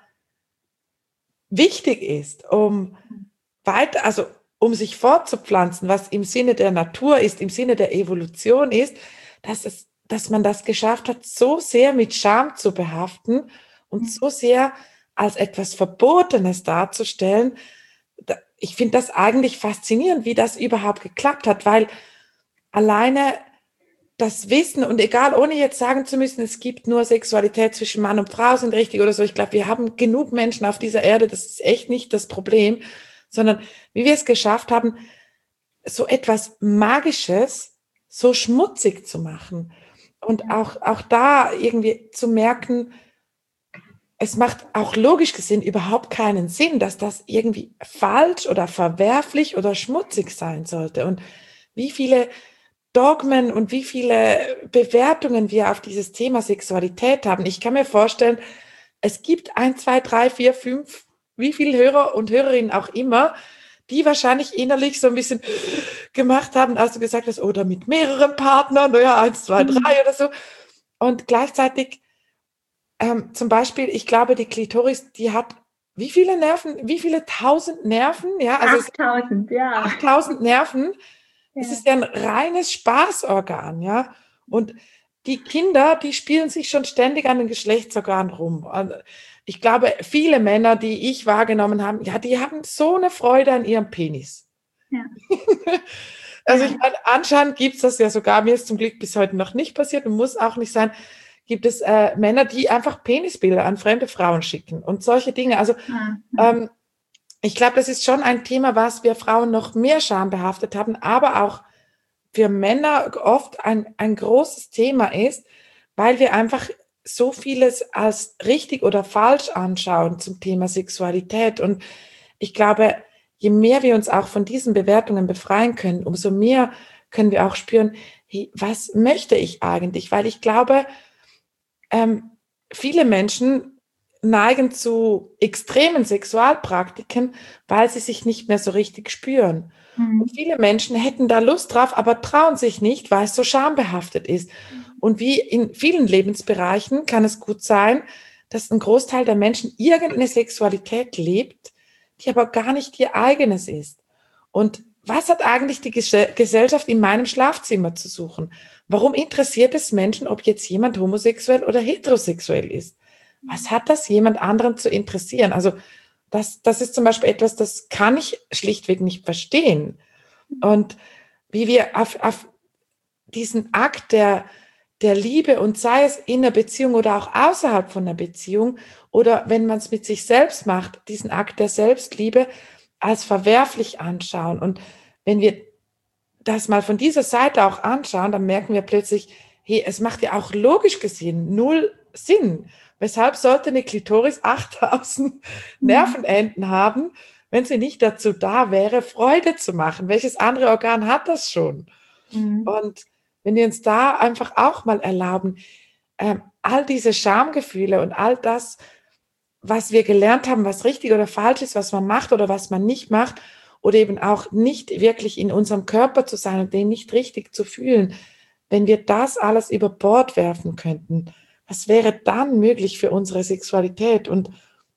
[SPEAKER 1] wichtig ist, um weiter, also um sich fortzupflanzen, was im Sinne der Natur ist, im Sinne der Evolution ist, dass es, dass man das geschafft hat, so sehr mit Scham zu behaften und so sehr als etwas Verbotenes darzustellen, ich finde das eigentlich faszinierend, wie das überhaupt geklappt hat, weil alleine das Wissen, und egal, ohne jetzt sagen zu müssen, es gibt nur Sexualität zwischen Mann und Frau, sind richtig oder so, ich glaube, wir haben genug Menschen auf dieser Erde, das ist echt nicht das Problem, sondern wie wir es geschafft haben, so etwas Magisches so schmutzig zu machen und auch, auch da irgendwie zu merken, es macht auch logisch gesehen überhaupt keinen Sinn, dass das irgendwie falsch oder verwerflich oder schmutzig sein sollte. Und wie viele Dogmen und wie viele Bewertungen wir auf dieses Thema Sexualität haben. Ich kann mir vorstellen, es gibt ein, zwei, drei, vier, fünf, wie viele Hörer und Hörerinnen auch immer, die wahrscheinlich innerlich so ein bisschen gemacht haben, als du gesagt hast, oder mit mehreren Partnern, naja, eins, zwei, drei mhm. oder so. Und gleichzeitig ähm, zum Beispiel, ich glaube, die Klitoris, die hat wie viele Nerven, wie viele tausend Nerven? Ja, also
[SPEAKER 2] achttausend, ja.
[SPEAKER 1] achttausend Nerven. Es ist ja ein reines Spaßorgan, ja. Und die Kinder, die spielen sich schon ständig an den Geschlechtsorganen rum. Also ich glaube, viele Männer, die ich wahrgenommen habe, ja, die haben so eine Freude an ihrem Penis. Ja. Also ja. Ich meine, anscheinend gibt es das ja sogar, mir ist zum Glück bis heute noch nicht passiert und muss auch nicht sein, gibt es äh, Männer, die einfach Penisbilder an fremde Frauen schicken und solche Dinge. Also ja. ähm, ich glaube, das ist schon ein Thema, was wir Frauen noch mehr schambehaftet haben, aber auch für Männer oft ein, ein großes Thema ist, weil wir einfach so vieles als richtig oder falsch anschauen zum Thema Sexualität. Und ich glaube, je mehr wir uns auch von diesen Bewertungen befreien können, umso mehr können wir auch spüren, hey, was möchte ich eigentlich? Weil ich glaube, ähm, viele Menschen neigen zu extremen Sexualpraktiken, weil sie sich nicht mehr so richtig spüren. Mhm. Und viele Menschen hätten da Lust drauf, aber trauen sich nicht, weil es so schambehaftet ist. Mhm. Und wie in vielen Lebensbereichen kann es gut sein, dass ein Großteil der Menschen irgendeine Sexualität lebt, die aber gar nicht ihr eigenes ist. Und was hat eigentlich die Gesellschaft in meinem Schlafzimmer zu suchen? Warum interessiert es Menschen, ob jetzt jemand homosexuell oder heterosexuell ist? Was hat das jemand anderen zu interessieren? Also das, das ist zum Beispiel etwas, das kann ich schlichtweg nicht verstehen. Und wie wir auf, auf diesen Akt der, der Liebe, und sei es in einer Beziehung oder auch außerhalb von einer Beziehung oder wenn man es mit sich selbst macht, diesen Akt der Selbstliebe als verwerflich anschauen. Und wenn wir das mal von dieser Seite auch anschauen, dann merken wir plötzlich, hey, es macht ja auch logisch gesehen null Sinn. Weshalb sollte eine Klitoris achttausend Nervenenden haben, wenn sie nicht dazu da wäre, Freude zu machen? Welches andere Organ hat das schon? Mhm. Und wenn wir uns da einfach auch mal erlauben, ähm, all diese Schamgefühle und all das, was wir gelernt haben, was richtig oder falsch ist, was man macht oder was man nicht macht, oder eben auch nicht wirklich in unserem Körper zu sein und den nicht richtig zu fühlen, wenn wir das alles über Bord werfen könnten, was wäre dann möglich für unsere Sexualität? Und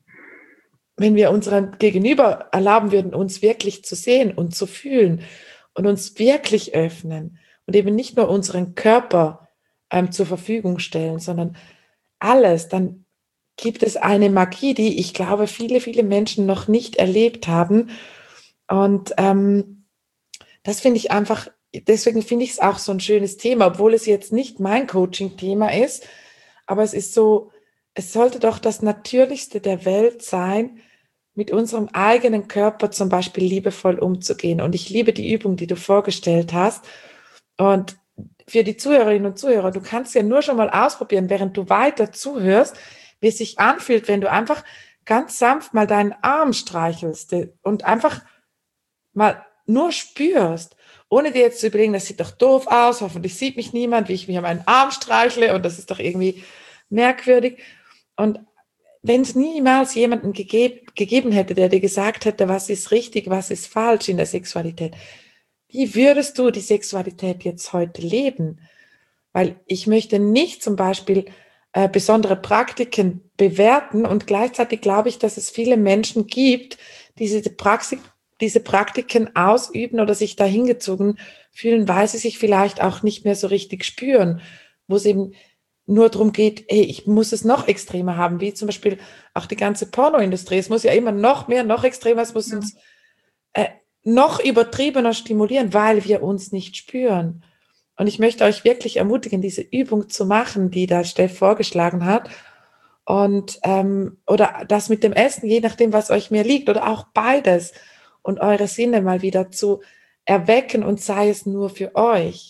[SPEAKER 1] wenn wir unserem Gegenüber erlauben würden, uns wirklich zu sehen und zu fühlen und uns wirklich öffnen und eben nicht nur unseren Körper ähm, zur Verfügung stellen, sondern alles, dann gibt es eine Magie, die ich glaube, viele, viele Menschen noch nicht erlebt haben. Und ähm, das finde ich einfach, deswegen finde ich es auch so ein schönes Thema, obwohl es jetzt nicht mein Coaching-Thema ist. Aber es ist so, es sollte doch das Natürlichste der Welt sein, mit unserem eigenen Körper zum Beispiel liebevoll umzugehen. Und ich liebe die Übung, die du vorgestellt hast. Und für die Zuhörerinnen und Zuhörer, du kannst ja nur schon mal ausprobieren, während du weiter zuhörst, wie es sich anfühlt, wenn du einfach ganz sanft mal deinen Arm streichelst und einfach mal nur spürst, ohne dir jetzt zu überlegen, das sieht doch doof aus, hoffentlich sieht mich niemand, wie ich mich an meinen Arm streichle und das ist doch irgendwie merkwürdig. Und wenn es niemals jemanden gegeb, gegeben hätte, der dir gesagt hätte, was ist richtig, was ist falsch in der Sexualität, wie würdest du die Sexualität jetzt heute leben? Weil ich möchte nicht zum Beispiel äh, besondere Praktiken bewerten und gleichzeitig glaube ich, dass es viele Menschen gibt, die diese Praxis diese Praktiken ausüben oder sich dahin gezogen fühlen, weil sie sich vielleicht auch nicht mehr so richtig spüren, wo es eben nur darum geht, hey, ich muss es noch extremer haben, wie zum Beispiel auch die ganze Pornoindustrie. Es muss ja immer noch mehr, noch extremer, es muss ja. uns äh, noch übertriebener stimulieren, weil wir uns nicht spüren. Und ich möchte euch wirklich ermutigen, diese Übung zu machen, die da Steff vorgeschlagen hat. Und ähm, oder das mit dem Essen, je nachdem, was euch mehr liegt, oder auch beides. Und eure Sinne mal wieder zu erwecken und sei es nur für euch.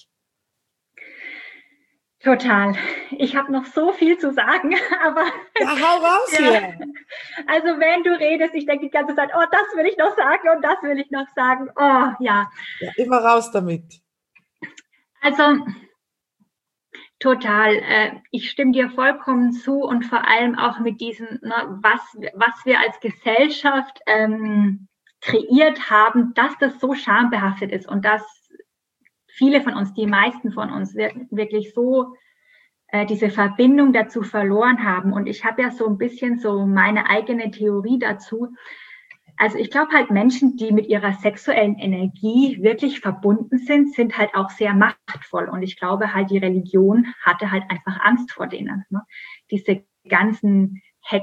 [SPEAKER 2] Total. Ich habe noch so viel zu sagen, aber...
[SPEAKER 1] Ja, hau raus ja. hier.
[SPEAKER 2] Also wenn du redest, ich denke die ganze Zeit, oh, das will ich noch sagen und das will ich noch sagen. Oh, ja.
[SPEAKER 1] Ja, immer raus damit.
[SPEAKER 2] Also, total. Ich stimme dir vollkommen zu und vor allem auch mit diesem, ne, was, was wir als Gesellschaft ähm, kreiert haben, dass das so schambehaftet ist und dass viele von uns, die meisten von uns wirklich so äh, diese Verbindung dazu verloren haben. Und ich habe ja so ein bisschen so meine eigene Theorie dazu. Also ich glaube halt, Menschen, die mit ihrer sexuellen Energie wirklich verbunden sind, sind halt auch sehr machtvoll. Und ich glaube halt, die Religion hatte halt einfach Angst vor denen. Ne? Diese ganzen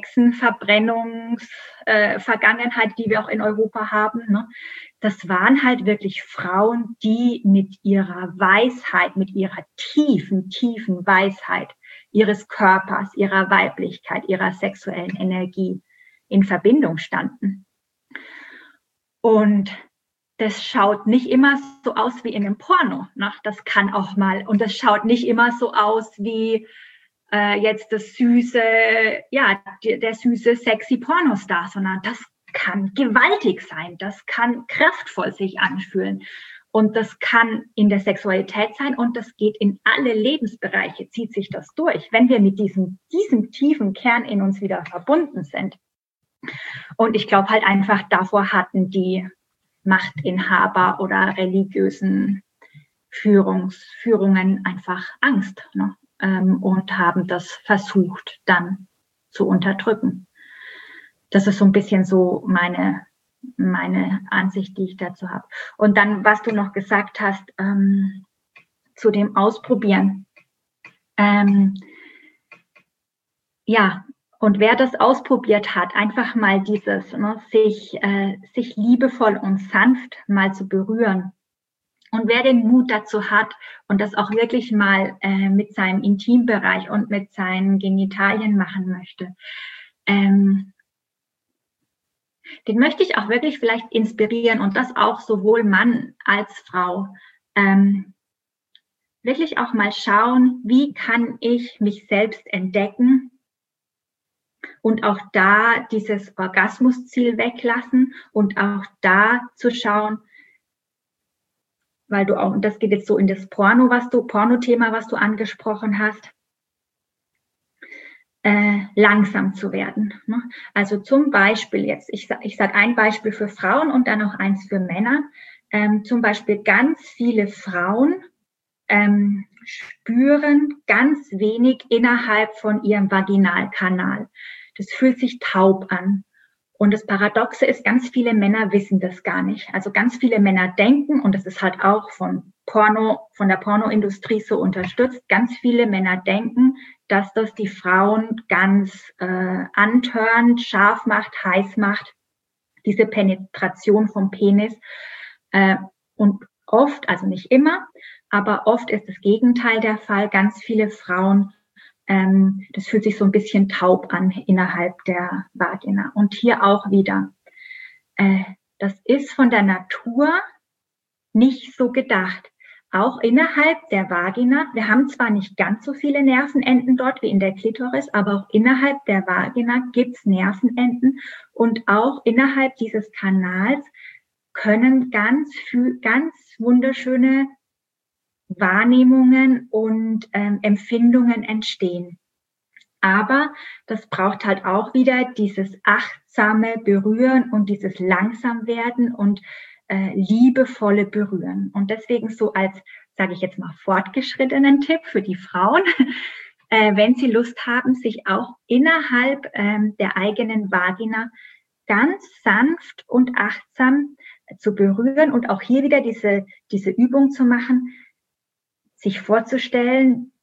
[SPEAKER 2] Hexenverbrennungs-Vergangenheit, äh, die wir auch in Europa haben, ne? Das waren halt wirklich Frauen, die mit ihrer Weisheit, mit ihrer tiefen, tiefen Weisheit ihres Körpers, ihrer Weiblichkeit, ihrer sexuellen Energie in Verbindung standen. Und das schaut nicht immer so aus wie in einem Porno. Ne? Das kann auch mal, und das schaut nicht immer so aus wie äh, jetzt das süße, ja, der, der süße, sexy Pornostar, sondern das kann gewaltig sein, das kann kraftvoll sich anfühlen und das kann in der Sexualität sein und das geht in alle Lebensbereiche, zieht sich das durch, wenn wir mit diesem, diesem tiefen Kern in uns wieder verbunden sind. Und ich glaube halt einfach, davor hatten die Machtinhaber oder religiösen Führungs, Führungen einfach Angst, ne? ähm, und haben das versucht dann zu unterdrücken. Das ist so ein bisschen so meine, meine Ansicht, die ich dazu habe. Und dann, was du noch gesagt hast, ähm, zu dem Ausprobieren. Ähm, ja, und wer das ausprobiert hat, einfach mal dieses, ne, sich, äh, sich liebevoll und sanft mal zu berühren. Und wer den Mut dazu hat und das auch wirklich mal äh, mit seinem Intimbereich und mit seinen Genitalien machen möchte, ähm, den möchte ich auch wirklich vielleicht inspirieren und das auch sowohl Mann als Frau. Ähm, wirklich auch mal schauen, wie kann ich mich selbst entdecken und auch da dieses Orgasmusziel weglassen und auch da zu schauen, weil du auch, und das geht jetzt so in das Porno, was du, Porno-Thema, was du angesprochen hast, Äh, langsam zu werden. Ne? Also zum Beispiel jetzt, ich, ich sage ein Beispiel für Frauen und dann noch eins für Männer. Ähm, zum Beispiel ganz viele Frauen ähm, spüren ganz wenig innerhalb von ihrem Vaginalkanal. Das fühlt sich taub an. Und das Paradoxe ist, ganz viele Männer wissen das gar nicht. Also ganz viele Männer denken, und das ist halt auch von Porno, von der Pornoindustrie so unterstützt, ganz viele Männer denken, dass das die Frauen ganz äh, antörnt, scharf macht, heiß macht, diese Penetration vom Penis. Äh, und oft, also nicht immer, aber oft ist das Gegenteil der Fall. Ganz viele Frauen, ähm, das fühlt sich so ein bisschen taub an innerhalb der Vagina. Und hier auch wieder, äh, das ist von der Natur nicht so gedacht. Auch innerhalb der Vagina, wir haben zwar nicht ganz so viele Nervenenden dort wie in der Klitoris, aber auch innerhalb der Vagina gibt's Nervenenden und auch innerhalb dieses Kanals können ganz, ganz wunderschöne Wahrnehmungen und ähm, Empfindungen entstehen. Aber das braucht halt auch wieder dieses achtsame Berühren und dieses Langsamwerden und äh, liebevolle Berühren. Und deswegen so als, sage ich jetzt mal, fortgeschrittenen Tipp für die Frauen, äh, wenn sie Lust haben, sich auch innerhalb ähm, der eigenen Vagina ganz sanft und achtsam zu berühren und auch hier wieder diese, diese Übung zu machen, sich vorzustellen,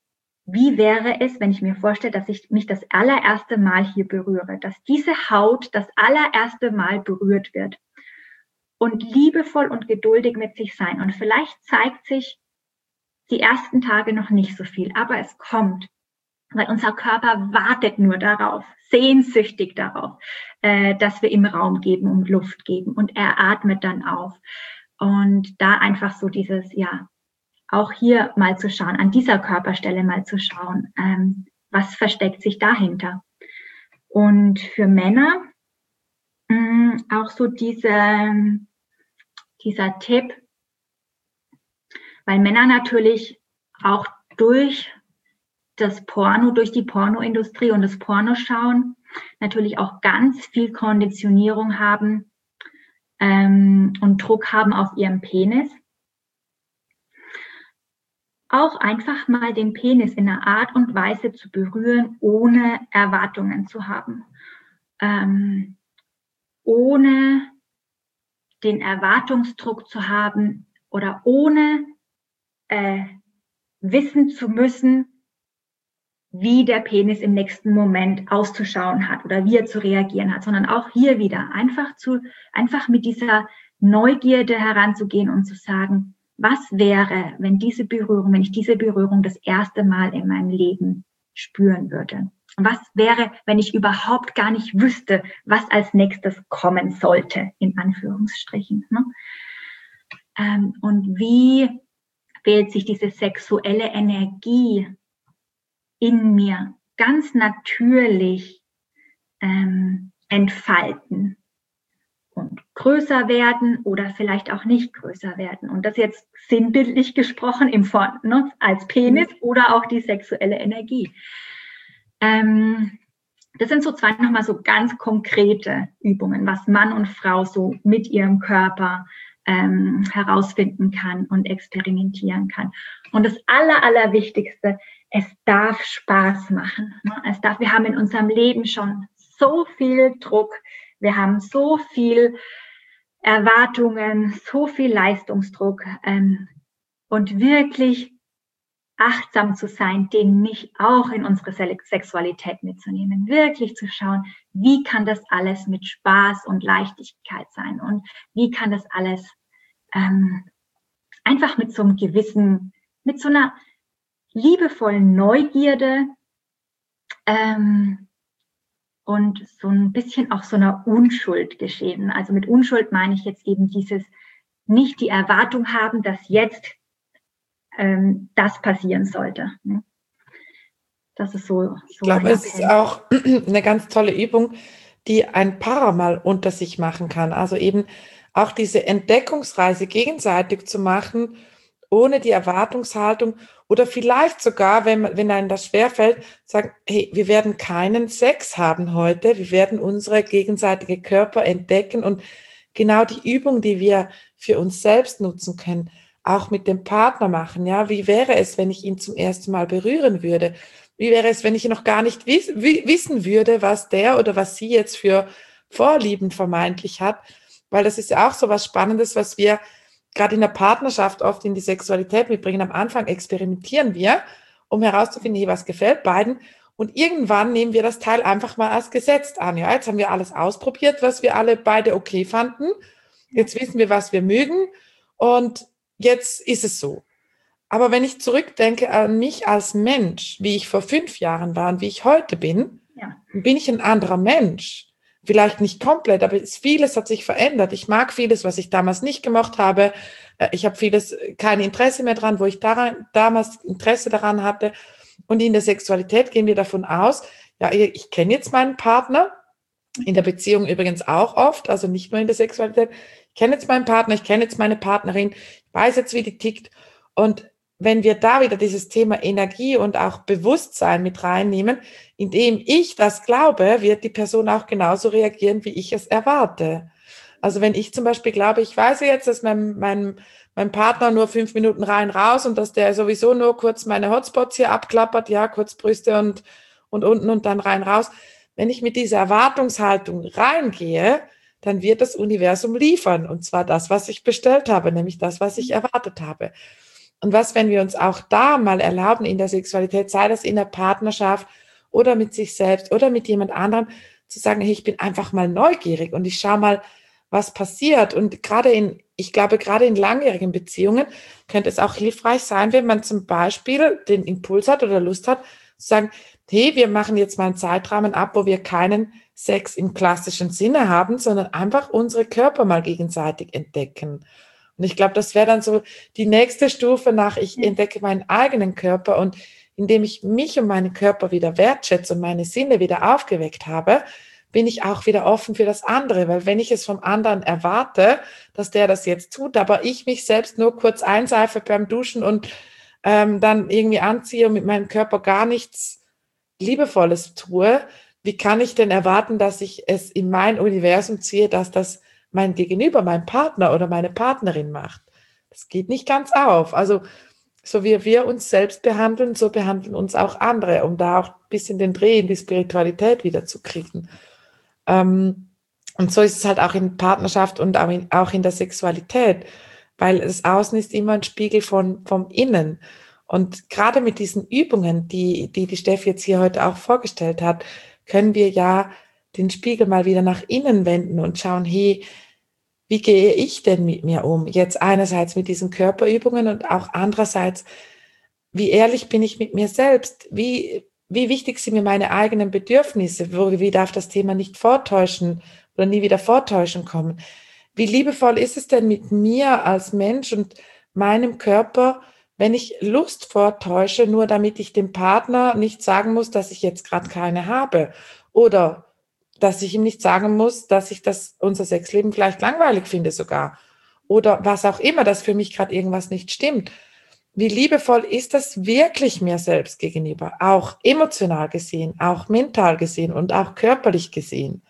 [SPEAKER 2] wie wäre es, wenn ich mir vorstelle, dass ich mich das allererste Mal hier berühre, dass diese Haut das allererste Mal berührt wird und liebevoll und geduldig mit sich sein. Und vielleicht zeigt sich die ersten Tage noch nicht so viel, aber es kommt, weil unser Körper wartet nur darauf, sehnsüchtig darauf, äh, dass wir ihm Raum geben und Luft geben, und er atmet dann auf. Und da einfach so dieses, ja, auch hier mal zu schauen, an dieser Körperstelle mal zu schauen, ähm, was versteckt sich dahinter. Und für Männer mh, auch so diese, dieser Tipp, weil Männer natürlich auch durch das Porno, durch die Pornoindustrie und das Pornoschauen natürlich auch ganz viel Konditionierung haben ähm, und Druck haben auf ihrem Penis. Auch einfach mal den Penis in einer Art und Weise zu berühren, ohne Erwartungen zu haben. Ähm, ohne den Erwartungsdruck zu haben oder ohne äh, wissen zu müssen, wie der Penis im nächsten Moment auszuschauen hat oder wie er zu reagieren hat, sondern auch hier wieder einfach zu, einfach mit dieser Neugierde heranzugehen und zu sagen, was wäre, wenn diese Berührung, wenn ich diese Berührung das erste Mal in meinem Leben spüren würde? Und was wäre, wenn ich überhaupt gar nicht wüsste, was als nächstes kommen sollte, in Anführungsstrichen, ne? Ähm, und wie wählt sich diese sexuelle Energie in mir ganz natürlich ähm, entfalten und größer werden oder vielleicht auch nicht größer werden. Und das jetzt sinnbildlich gesprochen im Form, ne, als Penis oder auch die sexuelle Energie. Ähm, das sind so zwei nochmal so ganz konkrete Übungen, was Mann und Frau so mit ihrem Körper ähm, herausfinden kann und experimentieren kann. Und das Aller, Allerwichtigste, es darf Spaß machen. Ne? Es darf, wir haben in unserem Leben schon so viel Druck, wir haben so viel Erwartungen, so viel Leistungsdruck ähm, und wirklich achtsam zu sein, den nicht auch in unsere Sexualität mitzunehmen, wirklich zu schauen, wie kann das alles mit Spaß und Leichtigkeit sein und wie kann das alles ähm, einfach mit so einem gewissen, mit so einer liebevollen Neugierde ähm, und so ein bisschen auch so einer Unschuld geschehen. Also mit Unschuld meine ich jetzt eben dieses nicht die Erwartung haben, dass jetzt ähm, das passieren sollte. Ne? Das ist so. so
[SPEAKER 1] ich glaube, es ist auch eine ganz tolle Übung, die ein Paar mal unter sich machen kann. Also eben auch diese Entdeckungsreise gegenseitig zu machen, ohne die Erwartungshaltung oder vielleicht sogar, wenn, wenn einem das schwerfällt, sagen, hey, wir werden keinen Sex haben heute, wir werden unsere gegenseitige Körper entdecken und genau die Übung, die wir für uns selbst nutzen können, auch mit dem Partner machen. Ja, wie wäre es, wenn ich ihn zum ersten Mal berühren würde? Wie wäre es, wenn ich noch gar nicht wiss, wissen würde, was der oder was sie jetzt für Vorlieben vermeintlich hat? Weil das ist ja auch so was Spannendes, was wir gerade in der Partnerschaft oft in die Sexualität mitbringen. Am Anfang experimentieren wir, um herauszufinden, hey, was gefällt beiden. Und irgendwann nehmen wir das Teil einfach mal als gesetzt an. Ja, jetzt haben wir alles ausprobiert, was wir alle beide okay fanden. Jetzt wissen wir, was wir mögen. Und jetzt ist es so. Aber wenn ich zurückdenke an mich als Mensch, wie ich vor fünf Jahren war und wie ich heute bin, ja. bin ich ein anderer Mensch. Vielleicht nicht komplett, aber vieles hat sich verändert. Ich mag vieles, was ich damals nicht gemocht habe. Ich habe vieles, kein Interesse mehr dran, wo ich daran, damals Interesse daran hatte. Und in der Sexualität gehen wir davon aus, ja, ich kenne jetzt meinen Partner, in der Beziehung übrigens auch oft, also nicht nur in der Sexualität. Ich kenne jetzt meinen Partner, ich kenne jetzt meine Partnerin, ich weiß jetzt, wie die tickt. Und wenn wir da wieder dieses Thema Energie und auch Bewusstsein mit reinnehmen, indem ich das glaube, wird die Person auch genauso reagieren, wie ich es erwarte. Also wenn ich zum Beispiel glaube, ich weiß jetzt, dass mein, mein, mein Partner nur fünf Minuten rein, raus und dass der sowieso nur kurz meine Hotspots hier abklappert, ja, kurz Brüste und, und unten und dann rein, raus. Wenn ich mit dieser Erwartungshaltung reingehe, dann wird das Universum liefern. Und zwar das, was ich bestellt habe, nämlich das, was ich erwartet habe. Und was, wenn wir uns auch da mal erlauben in der Sexualität, sei das in der Partnerschaft oder mit sich selbst oder mit jemand anderem, zu sagen, hey, ich bin einfach mal neugierig und ich schaue mal, was passiert. Und gerade in, ich glaube, gerade in langjährigen Beziehungen könnte es auch hilfreich sein, wenn man zum Beispiel den Impuls hat oder Lust hat, zu sagen, hey, wir machen jetzt mal einen Zeitrahmen ab, wo wir keinen Sex im klassischen Sinne haben, sondern einfach unsere Körper mal gegenseitig entdecken. Und ich glaube, das wäre dann so die nächste Stufe nach, ich
[SPEAKER 2] Ja.
[SPEAKER 1] entdecke meinen eigenen Körper und indem ich mich und meinen Körper wieder wertschätze und meine Sinne wieder aufgeweckt habe, bin ich auch wieder offen für das andere. Weil wenn ich es vom anderen erwarte, dass der das jetzt tut, aber ich mich selbst nur kurz einseife beim Duschen und ähm, dann irgendwie anziehe und mit meinem Körper gar nichts Liebevolles tue, wie kann ich denn erwarten, dass ich es in mein Universum ziehe, dass das mein Gegenüber, mein Partner oder meine Partnerin macht? Das geht nicht ganz auf. Also so wie wir uns selbst behandeln, so behandeln uns auch andere, um da auch ein bisschen den Dreh in die Spiritualität wieder zu kriegen. Ähm, und so ist es halt auch in Partnerschaft und auch in, auch in der Sexualität, weil das Außen ist immer ein Spiegel von, vom Innen. Und gerade mit diesen Übungen, die, die die Steffi jetzt hier heute auch vorgestellt hat, können wir ja den Spiegel mal wieder nach innen wenden und schauen, hey, wie gehe ich denn mit mir um? Jetzt einerseits mit diesen Körperübungen und auch andererseits, wie ehrlich bin ich mit mir selbst? Wie, wie wichtig sind mir meine eigenen Bedürfnisse? Wie darf das Thema nicht vortäuschen oder nie wieder vortäuschen kommen? Wie liebevoll ist es denn mit mir als Mensch und meinem Körper, wenn ich Lust vortäusche, nur damit ich dem Partner nicht sagen muss, dass ich jetzt gerade keine habe? Oder dass ich ihm nicht sagen muss, dass ich das, unser Sexleben vielleicht langweilig finde sogar. Oder was auch immer, dass für mich gerade irgendwas nicht stimmt. Wie liebevoll ist das wirklich mir selbst gegenüber? Auch emotional gesehen, auch mental gesehen und auch körperlich gesehen.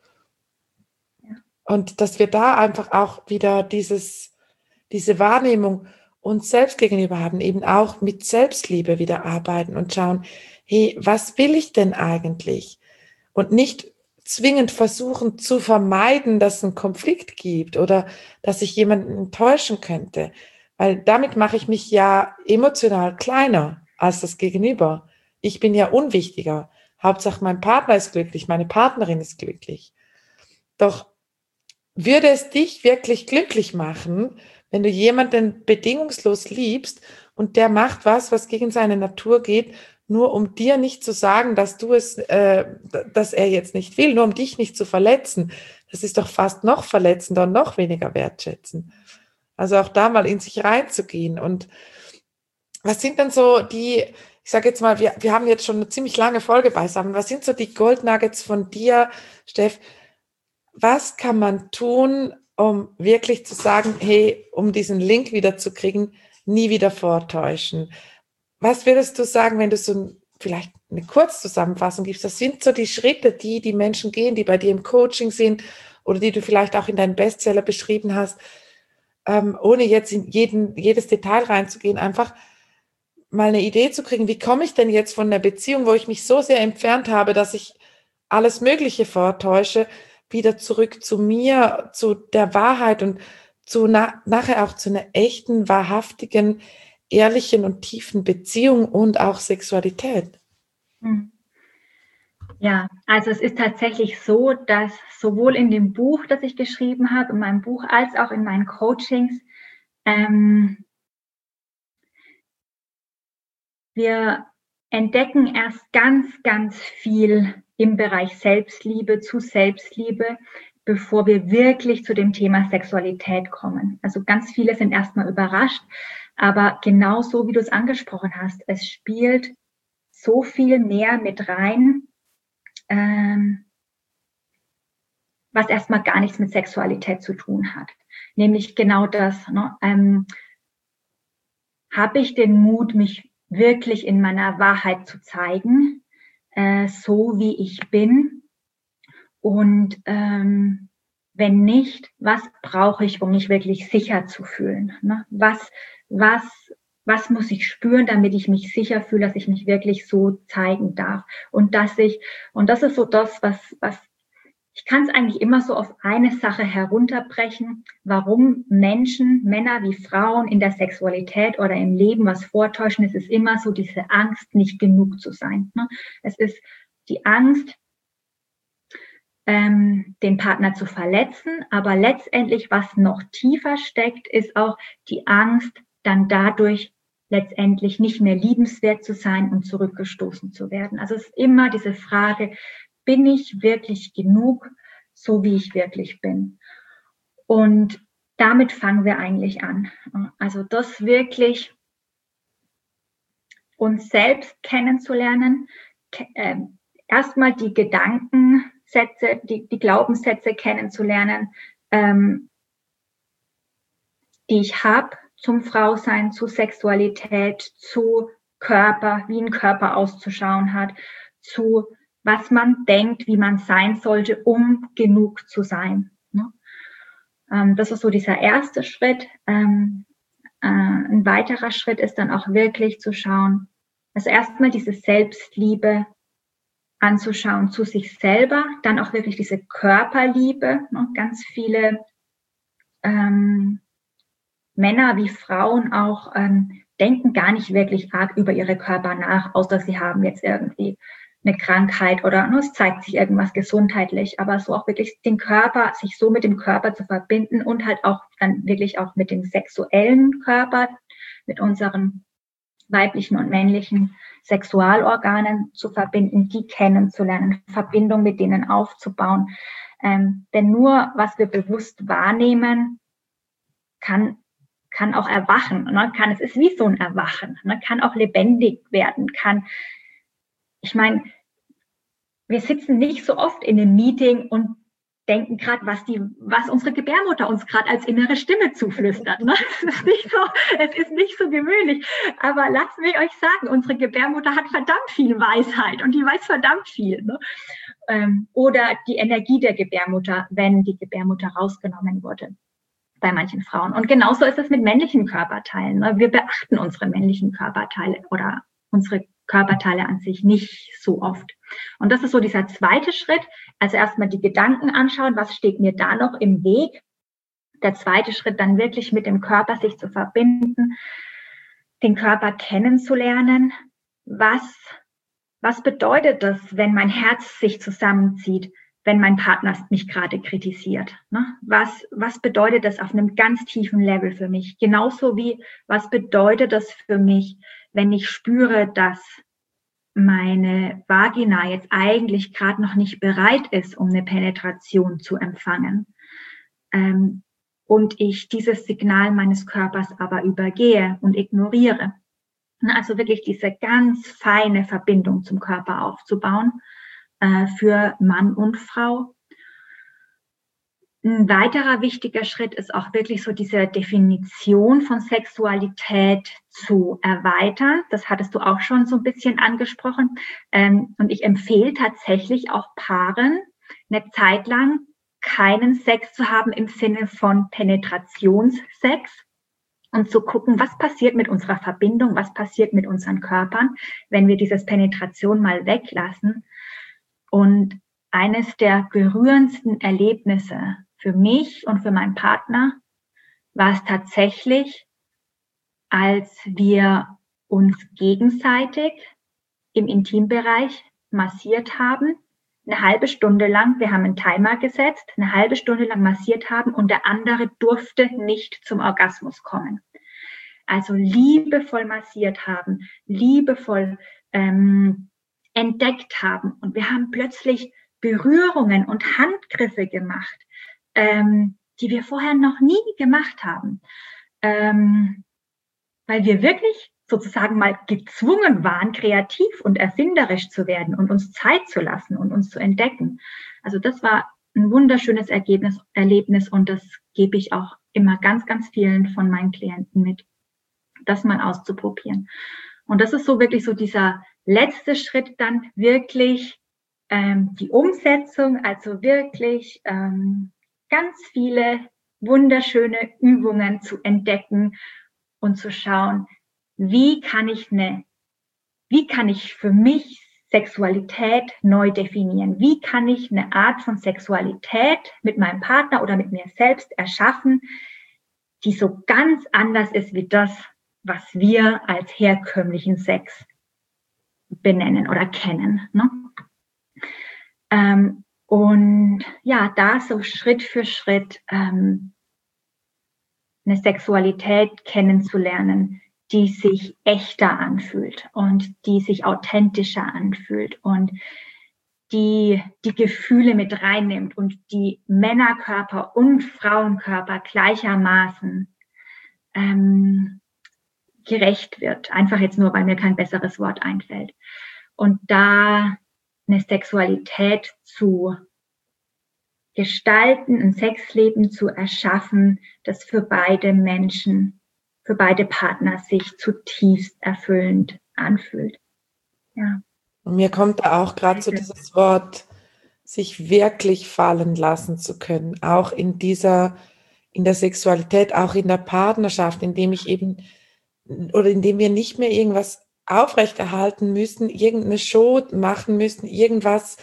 [SPEAKER 2] Ja.
[SPEAKER 1] Und dass wir da einfach auch wieder dieses, diese Wahrnehmung uns selbst gegenüber haben, eben auch mit Selbstliebe wieder arbeiten und schauen, hey, was will ich denn eigentlich? Und nicht zwingend versuchen zu vermeiden, dass es einen Konflikt gibt oder dass ich jemanden enttäuschen könnte. Weil damit mache ich mich ja emotional kleiner als das Gegenüber. Ich bin ja unwichtiger. Hauptsache mein Partner ist glücklich, meine Partnerin ist glücklich. Doch würde es dich wirklich glücklich machen, wenn du jemanden bedingungslos liebst und der macht was, was gegen seine Natur geht, nur um dir nicht zu sagen, dass du es, äh, dass er jetzt nicht will, nur um dich nicht zu verletzen. Das ist doch fast noch verletzender und noch weniger wertschätzen. Also auch da mal in sich reinzugehen. Und was sind denn so die, ich sage jetzt mal, wir, wir haben jetzt schon eine ziemlich lange Folge beisammen. Was sind so die Gold Nuggets von dir, Steff? Was kann man tun, um wirklich zu sagen, hey, um diesen Link wieder zu kriegen, nie wieder vortäuschen? Was würdest du sagen, wenn du so vielleicht eine Kurzzusammenfassung gibst? Das sind so die Schritte, die die Menschen gehen, die bei dir im Coaching sind oder die du vielleicht auch in deinem Bestseller beschrieben hast, ähm, ohne jetzt in jeden, jedes Detail reinzugehen, einfach mal eine Idee zu kriegen, wie komme ich denn jetzt von einer Beziehung, wo ich mich so sehr entfernt habe, dass ich alles Mögliche vortäusche, wieder zurück zu mir, zu der Wahrheit und zu na, nachher auch zu einer echten, wahrhaftigen, ehrlichen und tiefen Beziehung und auch Sexualität.
[SPEAKER 2] Ja, also es ist tatsächlich so, dass sowohl in dem Buch, das ich geschrieben habe, in meinem Buch, als auch in meinen Coachings, ähm, wir entdecken erst ganz, ganz viel im Bereich Selbstliebe, zu Selbstliebe, bevor wir wirklich zu dem Thema Sexualität kommen. Also ganz viele sind erstmal überrascht, aber genauso wie du es angesprochen hast, es spielt so viel mehr mit rein, ähm, was erstmal gar nichts mit Sexualität zu tun hat. Nämlich genau das, ne? ähm, habe ich den Mut, mich wirklich in meiner Wahrheit zu zeigen, äh, so wie ich bin. Und ähm, wenn nicht, was brauche ich, um mich wirklich sicher zu fühlen? Ne? Was, was, was muss ich spüren, damit ich mich sicher fühle, dass ich mich wirklich so zeigen darf? Und dass ich, und das ist so das, was, was ich kann es eigentlich immer so auf eine Sache herunterbrechen, warum Menschen, Männer wie Frauen in der Sexualität oder im Leben was vortäuschen. Es ist immer so diese Angst, nicht genug zu sein. Ne? Es ist die Angst, ähm, den Partner zu verletzen, aber letztendlich, was noch tiefer steckt, ist auch die Angst, dann dadurch letztendlich nicht mehr liebenswert zu sein und zurückgestoßen zu werden. Also es ist immer diese Frage, bin ich wirklich genug, so wie ich wirklich bin? Und damit fangen wir eigentlich an. Also das wirklich uns selbst kennenzulernen, äh, erstmal die Gedankensätze, die, die Glaubenssätze kennenzulernen, ähm, die ich habe zum Frausein, zu Sexualität, zu Körper, wie ein Körper auszuschauen hat, zu was man denkt, wie man sein sollte, um genug zu sein. Ne? Ähm, das ist so dieser erste Schritt. Ähm, äh, ein weiterer Schritt ist dann auch wirklich zu schauen, also erstmal diese Selbstliebe anzuschauen zu sich selber, dann auch wirklich diese Körperliebe. Ne? Ganz viele ähm, Männer wie Frauen auch ähm, denken gar nicht wirklich arg über ihre Körper nach, außer sie haben jetzt irgendwie eine Krankheit oder nur es zeigt sich irgendwas gesundheitlich, aber so auch wirklich den Körper, sich so mit dem Körper zu verbinden und halt auch dann wirklich auch mit dem sexuellen Körper, mit unseren weiblichen und männlichen Sexualorganen zu verbinden, die kennenzulernen, Verbindung mit denen aufzubauen. Ähm, denn nur was wir bewusst wahrnehmen, kann kann auch erwachen, ne? Kann, es ist wie so ein Erwachen, ne? Kann auch lebendig werden, kann, ich meine, wir sitzen nicht so oft in einem Meeting und denken gerade, was die, was unsere Gebärmutter uns gerade als innere Stimme zuflüstert. Ne? Es ist nicht so, es ist nicht so gewöhnlich. Aber lasst mich euch sagen, unsere Gebärmutter hat verdammt viel Weisheit und die weiß verdammt viel. Ne? Ähm, oder die Energie der Gebärmutter, wenn die Gebärmutter rausgenommen wurde bei manchen Frauen. Und genauso ist es mit männlichen Körperteilen. Ne? Wir beachten unsere männlichen Körperteile oder unsere Körperteile an sich nicht so oft. Und das ist so dieser zweite Schritt. Also erstmal die Gedanken anschauen, was steht mir da noch im Weg. Der zweite Schritt dann wirklich mit dem Körper sich zu verbinden, den Körper kennenzulernen. Was, was bedeutet das, wenn mein Herz sich zusammenzieht, wenn mein Partner mich gerade kritisiert? Ne? Was, was bedeutet das auf einem ganz tiefen Level für mich? Genauso wie, was bedeutet das für mich, wenn ich spüre, dass meine Vagina jetzt eigentlich gerade noch nicht bereit ist, um eine Penetration zu empfangen. Ähm, und ich dieses Signal meines Körpers aber übergehe und ignoriere. Also wirklich diese ganz feine Verbindung zum Körper aufzubauen äh, für Mann und Frau. Ein weiterer wichtiger Schritt ist auch wirklich so diese Definition von Sexualität zu erweitern. Das hattest du auch schon so ein bisschen angesprochen. Und ich empfehle tatsächlich auch Paaren, eine Zeit lang keinen Sex zu haben im Sinne von Penetrationssex und zu gucken, was passiert mit unserer Verbindung, was passiert mit unseren Körpern, wenn wir dieses Penetration mal weglassen. Und eines der berührendsten Erlebnisse für mich und für meinen Partner war es tatsächlich, als wir uns gegenseitig im Intimbereich massiert haben, eine halbe Stunde lang, wir haben einen Timer gesetzt, eine halbe Stunde lang massiert haben und der andere durfte nicht zum Orgasmus kommen. Also liebevoll massiert haben, liebevoll ähm, entdeckt haben und wir haben plötzlich Berührungen und Handgriffe gemacht, ähm, die wir vorher noch nie gemacht haben, ähm, weil wir wirklich sozusagen mal gezwungen waren, kreativ und erfinderisch zu werden und uns Zeit zu lassen und uns zu entdecken. Also das war ein wunderschönes Ergebnis, Erlebnis und das gebe ich auch immer ganz, ganz vielen von meinen Klienten mit, das mal auszuprobieren. Und das ist so wirklich so dieser letzte Schritt dann wirklich ähm, die Umsetzung, also wirklich ähm, ganz viele wunderschöne Übungen zu entdecken und zu schauen, wie kann ich eine, wie kann ich für mich Sexualität neu definieren. Wie kann ich eine Art von Sexualität mit meinem Partner oder mit mir selbst erschaffen, die so ganz anders ist wie das, was wir als herkömmlichen Sex benennen oder kennen. Ne? Ähm, und ja, da so Schritt für Schritt ähm, eine Sexualität kennenzulernen, die sich echter anfühlt und die sich authentischer anfühlt und die die Gefühle mit reinnimmt und die Männerkörper und Frauenkörper gleichermaßen ähm, gerecht wird. Einfach jetzt nur, weil mir kein besseres Wort einfällt. Und da eine Sexualität zu gestalten, ein Sexleben zu erschaffen, das für beide Menschen, für beide Partner sich zutiefst erfüllend anfühlt. Ja.
[SPEAKER 1] Und mir kommt da auch gerade so dieses Wort, sich wirklich fallen lassen zu können, auch in dieser, in der Sexualität, auch in der Partnerschaft, indem ich eben, oder indem wir nicht mehr irgendwas aufrechterhalten müssen, irgendeine Show machen müssen, irgendwas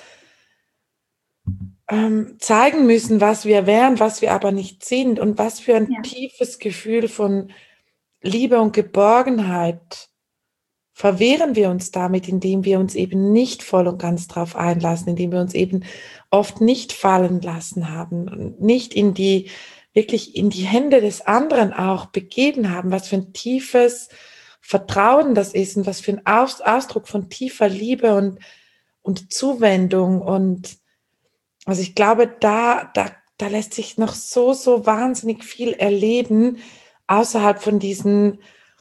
[SPEAKER 1] ähm, zeigen müssen, was wir wären, was wir aber nicht sind und was für ein ja. tiefes Gefühl von Liebe und Geborgenheit verwehren wir uns damit, indem wir uns eben nicht voll und ganz drauf einlassen, indem wir uns eben oft nicht fallen lassen haben und nicht in die, wirklich in die Hände des anderen auch begeben haben, was für ein tiefes Vertrauen das ist und was für ein Aus, Ausdruck von tiefer Liebe und, und Zuwendung. Und also ich glaube, da, da, da lässt sich noch so, so wahnsinnig viel erleben, außerhalb von diesen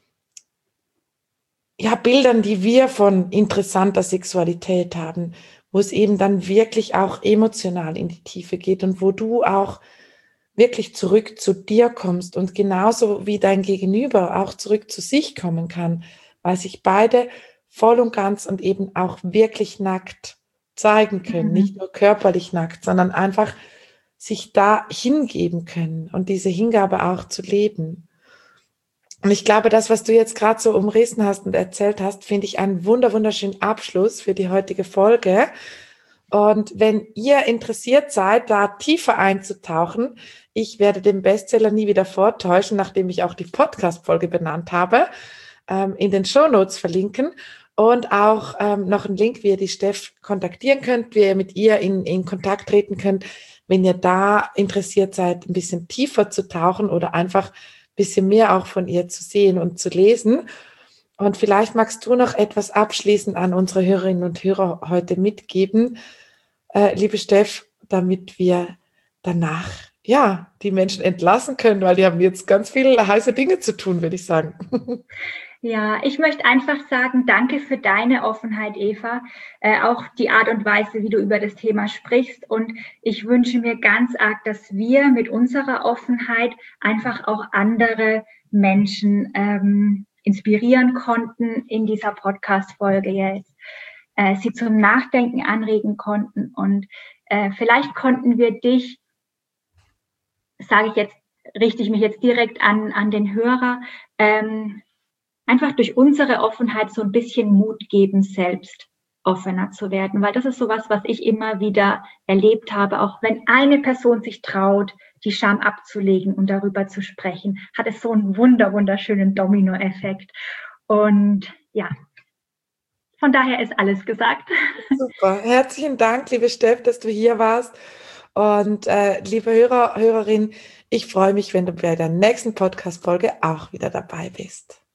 [SPEAKER 1] ja, Bildern, die wir von interessanter Sexualität haben, wo es eben dann wirklich auch emotional in die Tiefe geht und wo du auch wirklich zurück zu dir kommst und genauso wie dein Gegenüber auch zurück zu sich kommen kann, weil sich beide voll und ganz und eben auch wirklich nackt zeigen können, mhm. nicht nur körperlich nackt, sondern einfach sich da hingeben können und diese Hingabe auch zu leben. Und ich glaube, das, was du jetzt gerade so umrissen hast und erzählt hast, finde ich einen wunder, wunderschönen Abschluss für die heutige Folge. Und wenn ihr interessiert seid, da tiefer einzutauchen, ich werde den Bestseller nie wieder vortäuschen, nachdem ich auch die Podcast-Folge benannt habe, ähm, in den Shownotes verlinken und auch ähm, noch einen Link, wie ihr die Steff kontaktieren könnt, wie ihr mit ihr in, in Kontakt treten könnt, wenn ihr da interessiert seid, ein bisschen tiefer zu tauchen oder einfach bisschen mehr auch von ihr zu sehen und zu lesen. Und vielleicht magst du noch etwas abschließend an unsere Hörerinnen und Hörer heute mitgeben, äh, liebe Steff, damit wir danach ja die Menschen entlassen können, weil die haben jetzt ganz viele heiße Dinge zu tun, würde ich sagen.
[SPEAKER 2] Ja, ich möchte einfach sagen, danke für deine Offenheit, Eva, äh, auch die Art und Weise, wie du über das Thema sprichst. Und ich wünsche mir ganz arg, dass wir mit unserer Offenheit einfach auch andere Menschen ähm, inspirieren konnten in dieser Podcast-Folge jetzt, äh, sie zum Nachdenken anregen konnten. Und äh, vielleicht konnten wir dich, sage ich jetzt, richte ich mich jetzt direkt an, an den Hörer, ähm, einfach durch unsere Offenheit so ein bisschen Mut geben, selbst offener zu werden. Weil das ist sowas, was ich immer wieder erlebt habe. Auch wenn eine Person sich traut, die Scham abzulegen und darüber zu sprechen, hat es so einen wunder, wunderschönen Dominoeffekt. Und ja, von daher ist alles gesagt.
[SPEAKER 1] Super. Herzlichen Dank, liebe Steff, dass du hier warst. Und äh, liebe Hörer, Hörerin, ich freue mich, wenn du bei der nächsten Podcast-Folge auch wieder dabei bist.